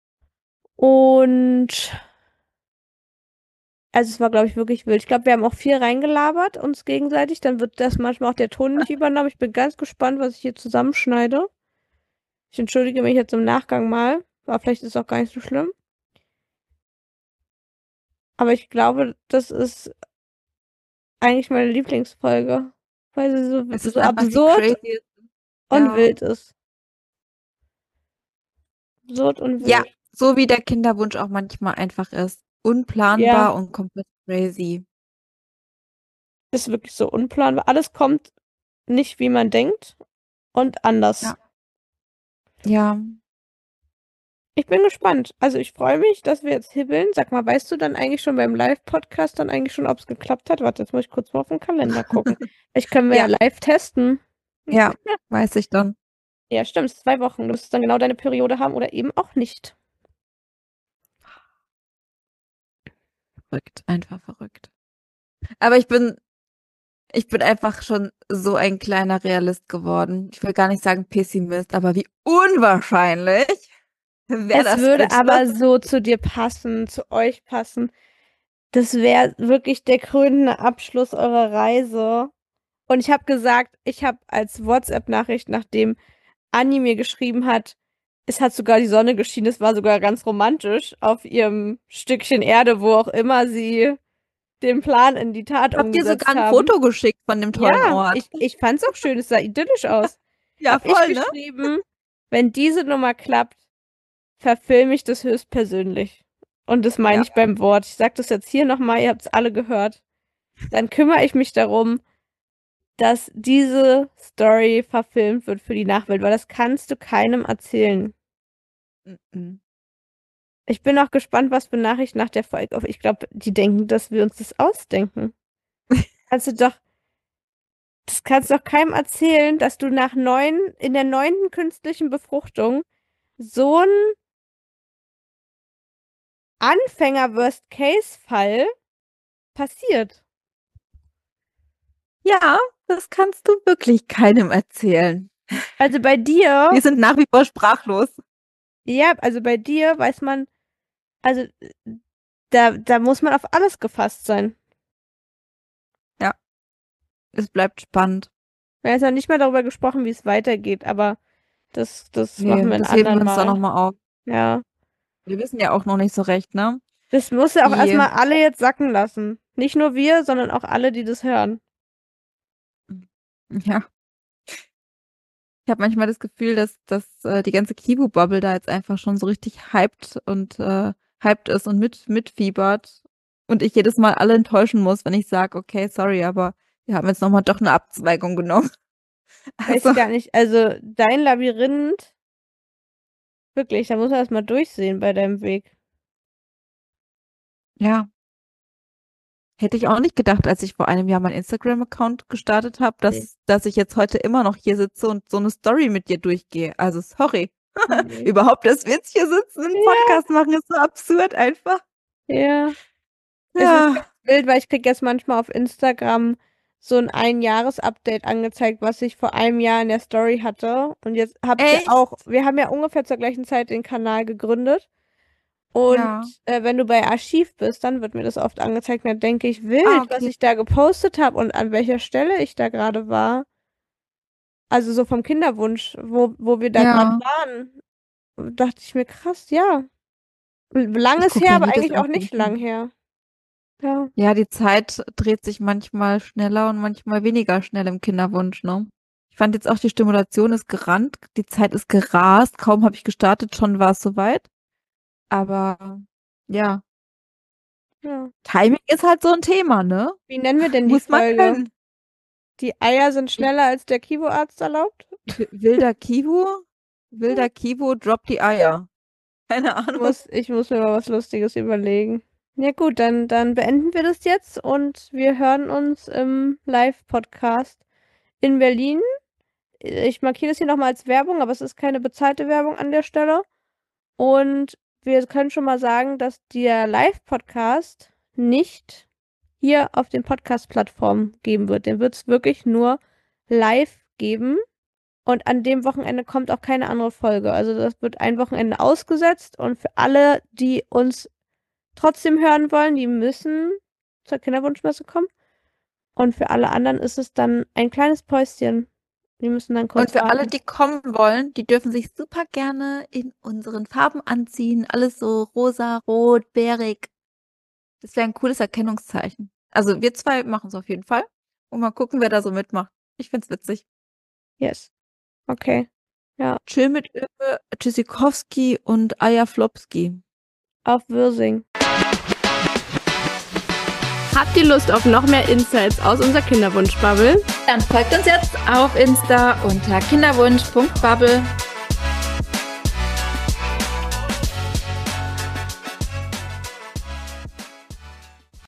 Speaker 2: Und also es war, glaube ich, wirklich wild. Ich glaube, wir haben auch viel reingelabert, uns gegenseitig. Dann wird das manchmal auch der Ton nicht übernommen. Ich bin ganz gespannt, was ich hier zusammenschneide. Ich entschuldige mich jetzt im Nachgang mal. Aber vielleicht ist es auch gar nicht so schlimm. Aber ich glaube, das ist eigentlich meine Lieblingsfolge, weil sie
Speaker 3: Es
Speaker 2: so
Speaker 3: ist einfach die
Speaker 2: absurd
Speaker 3: craziest.
Speaker 2: und
Speaker 3: Ja.
Speaker 2: wild ist. Absurd und
Speaker 3: Ja,
Speaker 2: wild.
Speaker 3: so wie der Kinderwunsch auch manchmal einfach ist. Unplanbar und komplett crazy.
Speaker 2: Ist wirklich so unplanbar. Alles kommt nicht, wie man denkt und anders.
Speaker 3: Ja. Ja.
Speaker 2: Ich bin gespannt. Also ich freue mich, dass wir jetzt hibbeln. Sag mal, weißt du dann eigentlich schon beim Live-Podcast dann eigentlich schon, ob es geklappt hat? Warte, jetzt muss ich kurz mal auf den Kalender gucken. Vielleicht können wir ja
Speaker 3: Ja.
Speaker 2: live testen.
Speaker 3: Ja, weiß ich dann.
Speaker 2: Ja, stimmt. 2 Wochen. Du musst dann genau deine Periode haben oder eben auch nicht.
Speaker 3: Verrückt, einfach verrückt. Aber ich bin einfach schon so ein kleiner Realist geworden. Ich will gar nicht sagen Pessimist, aber wie unwahrscheinlich wäre
Speaker 2: Es
Speaker 3: das
Speaker 2: würde
Speaker 3: bitte?
Speaker 2: aber so zu dir passen, zu euch passen. Das wäre wirklich der krönende Abschluss eurer Reise. Und ich habe gesagt, ich habe als WhatsApp-Nachricht, nachdem Anni mir geschrieben hat, es hat sogar die Sonne geschienen, es war sogar ganz romantisch auf ihrem Stückchen Erde, wo auch immer sie den Plan in die Tat
Speaker 3: Habt ihr
Speaker 2: umgesetzt
Speaker 3: sogar ein
Speaker 2: haben.
Speaker 3: Foto geschickt von dem tollen
Speaker 2: Ja,
Speaker 3: Ort?
Speaker 2: ich fand's auch schön, es sah idyllisch aus.
Speaker 3: Ja,
Speaker 2: Hab ich
Speaker 3: voll, ne?
Speaker 2: geschrieben, wenn diese Nummer klappt, verfilme ich das höchstpersönlich. Und das meine
Speaker 3: Ja.
Speaker 2: ich beim Wort. Ich sage das jetzt hier nochmal, ihr habt es alle gehört. Dann kümmere ich mich darum, dass diese Story verfilmt wird für die Nachwelt, weil das kannst du keinem erzählen.
Speaker 3: Mhm.
Speaker 2: Ich bin auch gespannt, was für Nachrichten nach der Folge auf. Ich glaube, die denken, dass wir uns das ausdenken. Das kannst du doch keinem erzählen, dass du in der 9. künstlichen Befruchtung so einen Anfänger-Worst-Case-Fall passiert.
Speaker 3: Ja, das kannst du wirklich keinem erzählen.
Speaker 2: Also bei dir,
Speaker 3: Wir sind nach wie vor sprachlos.
Speaker 2: ja, also bei dir weiß man, also da muss man auf alles gefasst sein.
Speaker 3: Es bleibt spannend.
Speaker 2: Wir haben jetzt noch nicht mal darüber gesprochen, wie es weitergeht, aber das
Speaker 3: Nee,
Speaker 2: machen wir ein
Speaker 3: das heben wir
Speaker 2: anderen
Speaker 3: uns dann
Speaker 2: Mal.
Speaker 3: nochmal auf.
Speaker 2: Ja.
Speaker 3: Wir wissen ja auch noch nicht so recht, ne?
Speaker 2: Das muss ja auch
Speaker 3: Die-
Speaker 2: erstmal alle jetzt sacken lassen. Nicht nur wir, sondern auch alle, die das hören.
Speaker 3: Ja. Ich habe manchmal das Gefühl, dass die ganze Kibu-Bubble da jetzt einfach schon so richtig hyped ist und mitfiebert. Und ich jedes Mal alle enttäuschen muss, wenn ich sage, okay, sorry, aber wir haben jetzt nochmal doch eine Abzweigung genommen.
Speaker 2: Weiß
Speaker 3: Also,
Speaker 2: gar nicht. Also dein Labyrinth, wirklich, da muss man erstmal durchsehen bei deinem Weg.
Speaker 3: ja. Hätte ich auch nicht gedacht, als ich vor einem Jahr meinen Instagram-Account gestartet habe, dass ich jetzt heute immer noch hier sitze und so eine Story mit dir durchgehe. Also sorry.
Speaker 2: Nee.
Speaker 3: Überhaupt, dass wir jetzt hier sitzen und einen Podcast machen, ist so absurd einfach.
Speaker 2: Ja. Es ist
Speaker 3: Ja.
Speaker 2: ganz wild, weil ich krieg jetzt manchmal auf Instagram so ein Einjahres-Update angezeigt, was ich vor einem Jahr in der Story hatte. Und jetzt habt ihr
Speaker 3: Echt?
Speaker 2: auch, wir haben ja ungefähr zur gleichen Zeit den Kanal gegründet. Und
Speaker 3: Ja.
Speaker 2: wenn du bei Archiv bist, dann wird mir das oft angezeigt. Und dann denke ich, wild,
Speaker 3: Ah,
Speaker 2: was
Speaker 3: okay.
Speaker 2: ich da gepostet habe und an welcher Stelle ich da gerade war. Also so vom Kinderwunsch, wo wir da gerade
Speaker 3: Ja.
Speaker 2: waren. Dachte ich mir, krass, ja. Lang
Speaker 3: Ich
Speaker 2: ist
Speaker 3: guck
Speaker 2: her,
Speaker 3: ja
Speaker 2: aber
Speaker 3: jedes
Speaker 2: eigentlich auch
Speaker 3: einzelne
Speaker 2: nicht lang her. Ja.
Speaker 3: Ja, die Zeit dreht sich manchmal schneller und manchmal weniger schnell im Kinderwunsch, ne? Ich fand jetzt auch, die Stimulation ist gerannt, die Zeit ist gerast, kaum habe ich gestartet, schon war es soweit. Aber ja,
Speaker 2: Ja.
Speaker 3: Timing ist halt so ein Thema, ne?
Speaker 2: Wie nennen wir denn die
Speaker 3: Muss man
Speaker 2: Folge?
Speaker 3: können.
Speaker 2: Die Eier sind schneller als der Kivo-Arzt erlaubt?
Speaker 3: Wilder Kivo, drop die Eier. Keine Ahnung.
Speaker 2: Ich muss mir mal was Lustiges überlegen. Ja gut, dann beenden wir das jetzt und wir hören uns im Live-Podcast in Berlin. Ich markiere das hier nochmal als Werbung, aber es ist keine bezahlte Werbung an der Stelle. Und wir können schon mal sagen, dass der Live-Podcast nicht hier auf den Podcast-Plattformen geben wird. Den wird es wirklich nur live geben. Und an dem Wochenende kommt auch keine andere Folge. Also das wird ein Wochenende ausgesetzt. Und für alle, die uns trotzdem hören wollen, die müssen zur Kinderwunschmesse kommen. Und für alle anderen ist es dann ein kleines Päuschen. Die müssen dann kurz
Speaker 3: Und für alle,
Speaker 2: warten.
Speaker 3: die kommen wollen, die dürfen sich super gerne in unseren Farben anziehen. Alles so rosa, rot, bärig. Das wäre ein cooles Erkennungszeichen. Also wir zwei machen es auf jeden Fall. Und mal gucken, wer da so mitmacht. Ich find's witzig.
Speaker 2: Yes. Okay.
Speaker 3: Chill mit Ilse, Tschüssikowski und Aya Flopski.
Speaker 2: Auf Würsing.
Speaker 4: Habt ihr Lust auf noch mehr Insights aus unserer Kinderwunsch-Bubble?
Speaker 1: Dann folgt uns jetzt auf Insta unter kinderwunsch.bubble.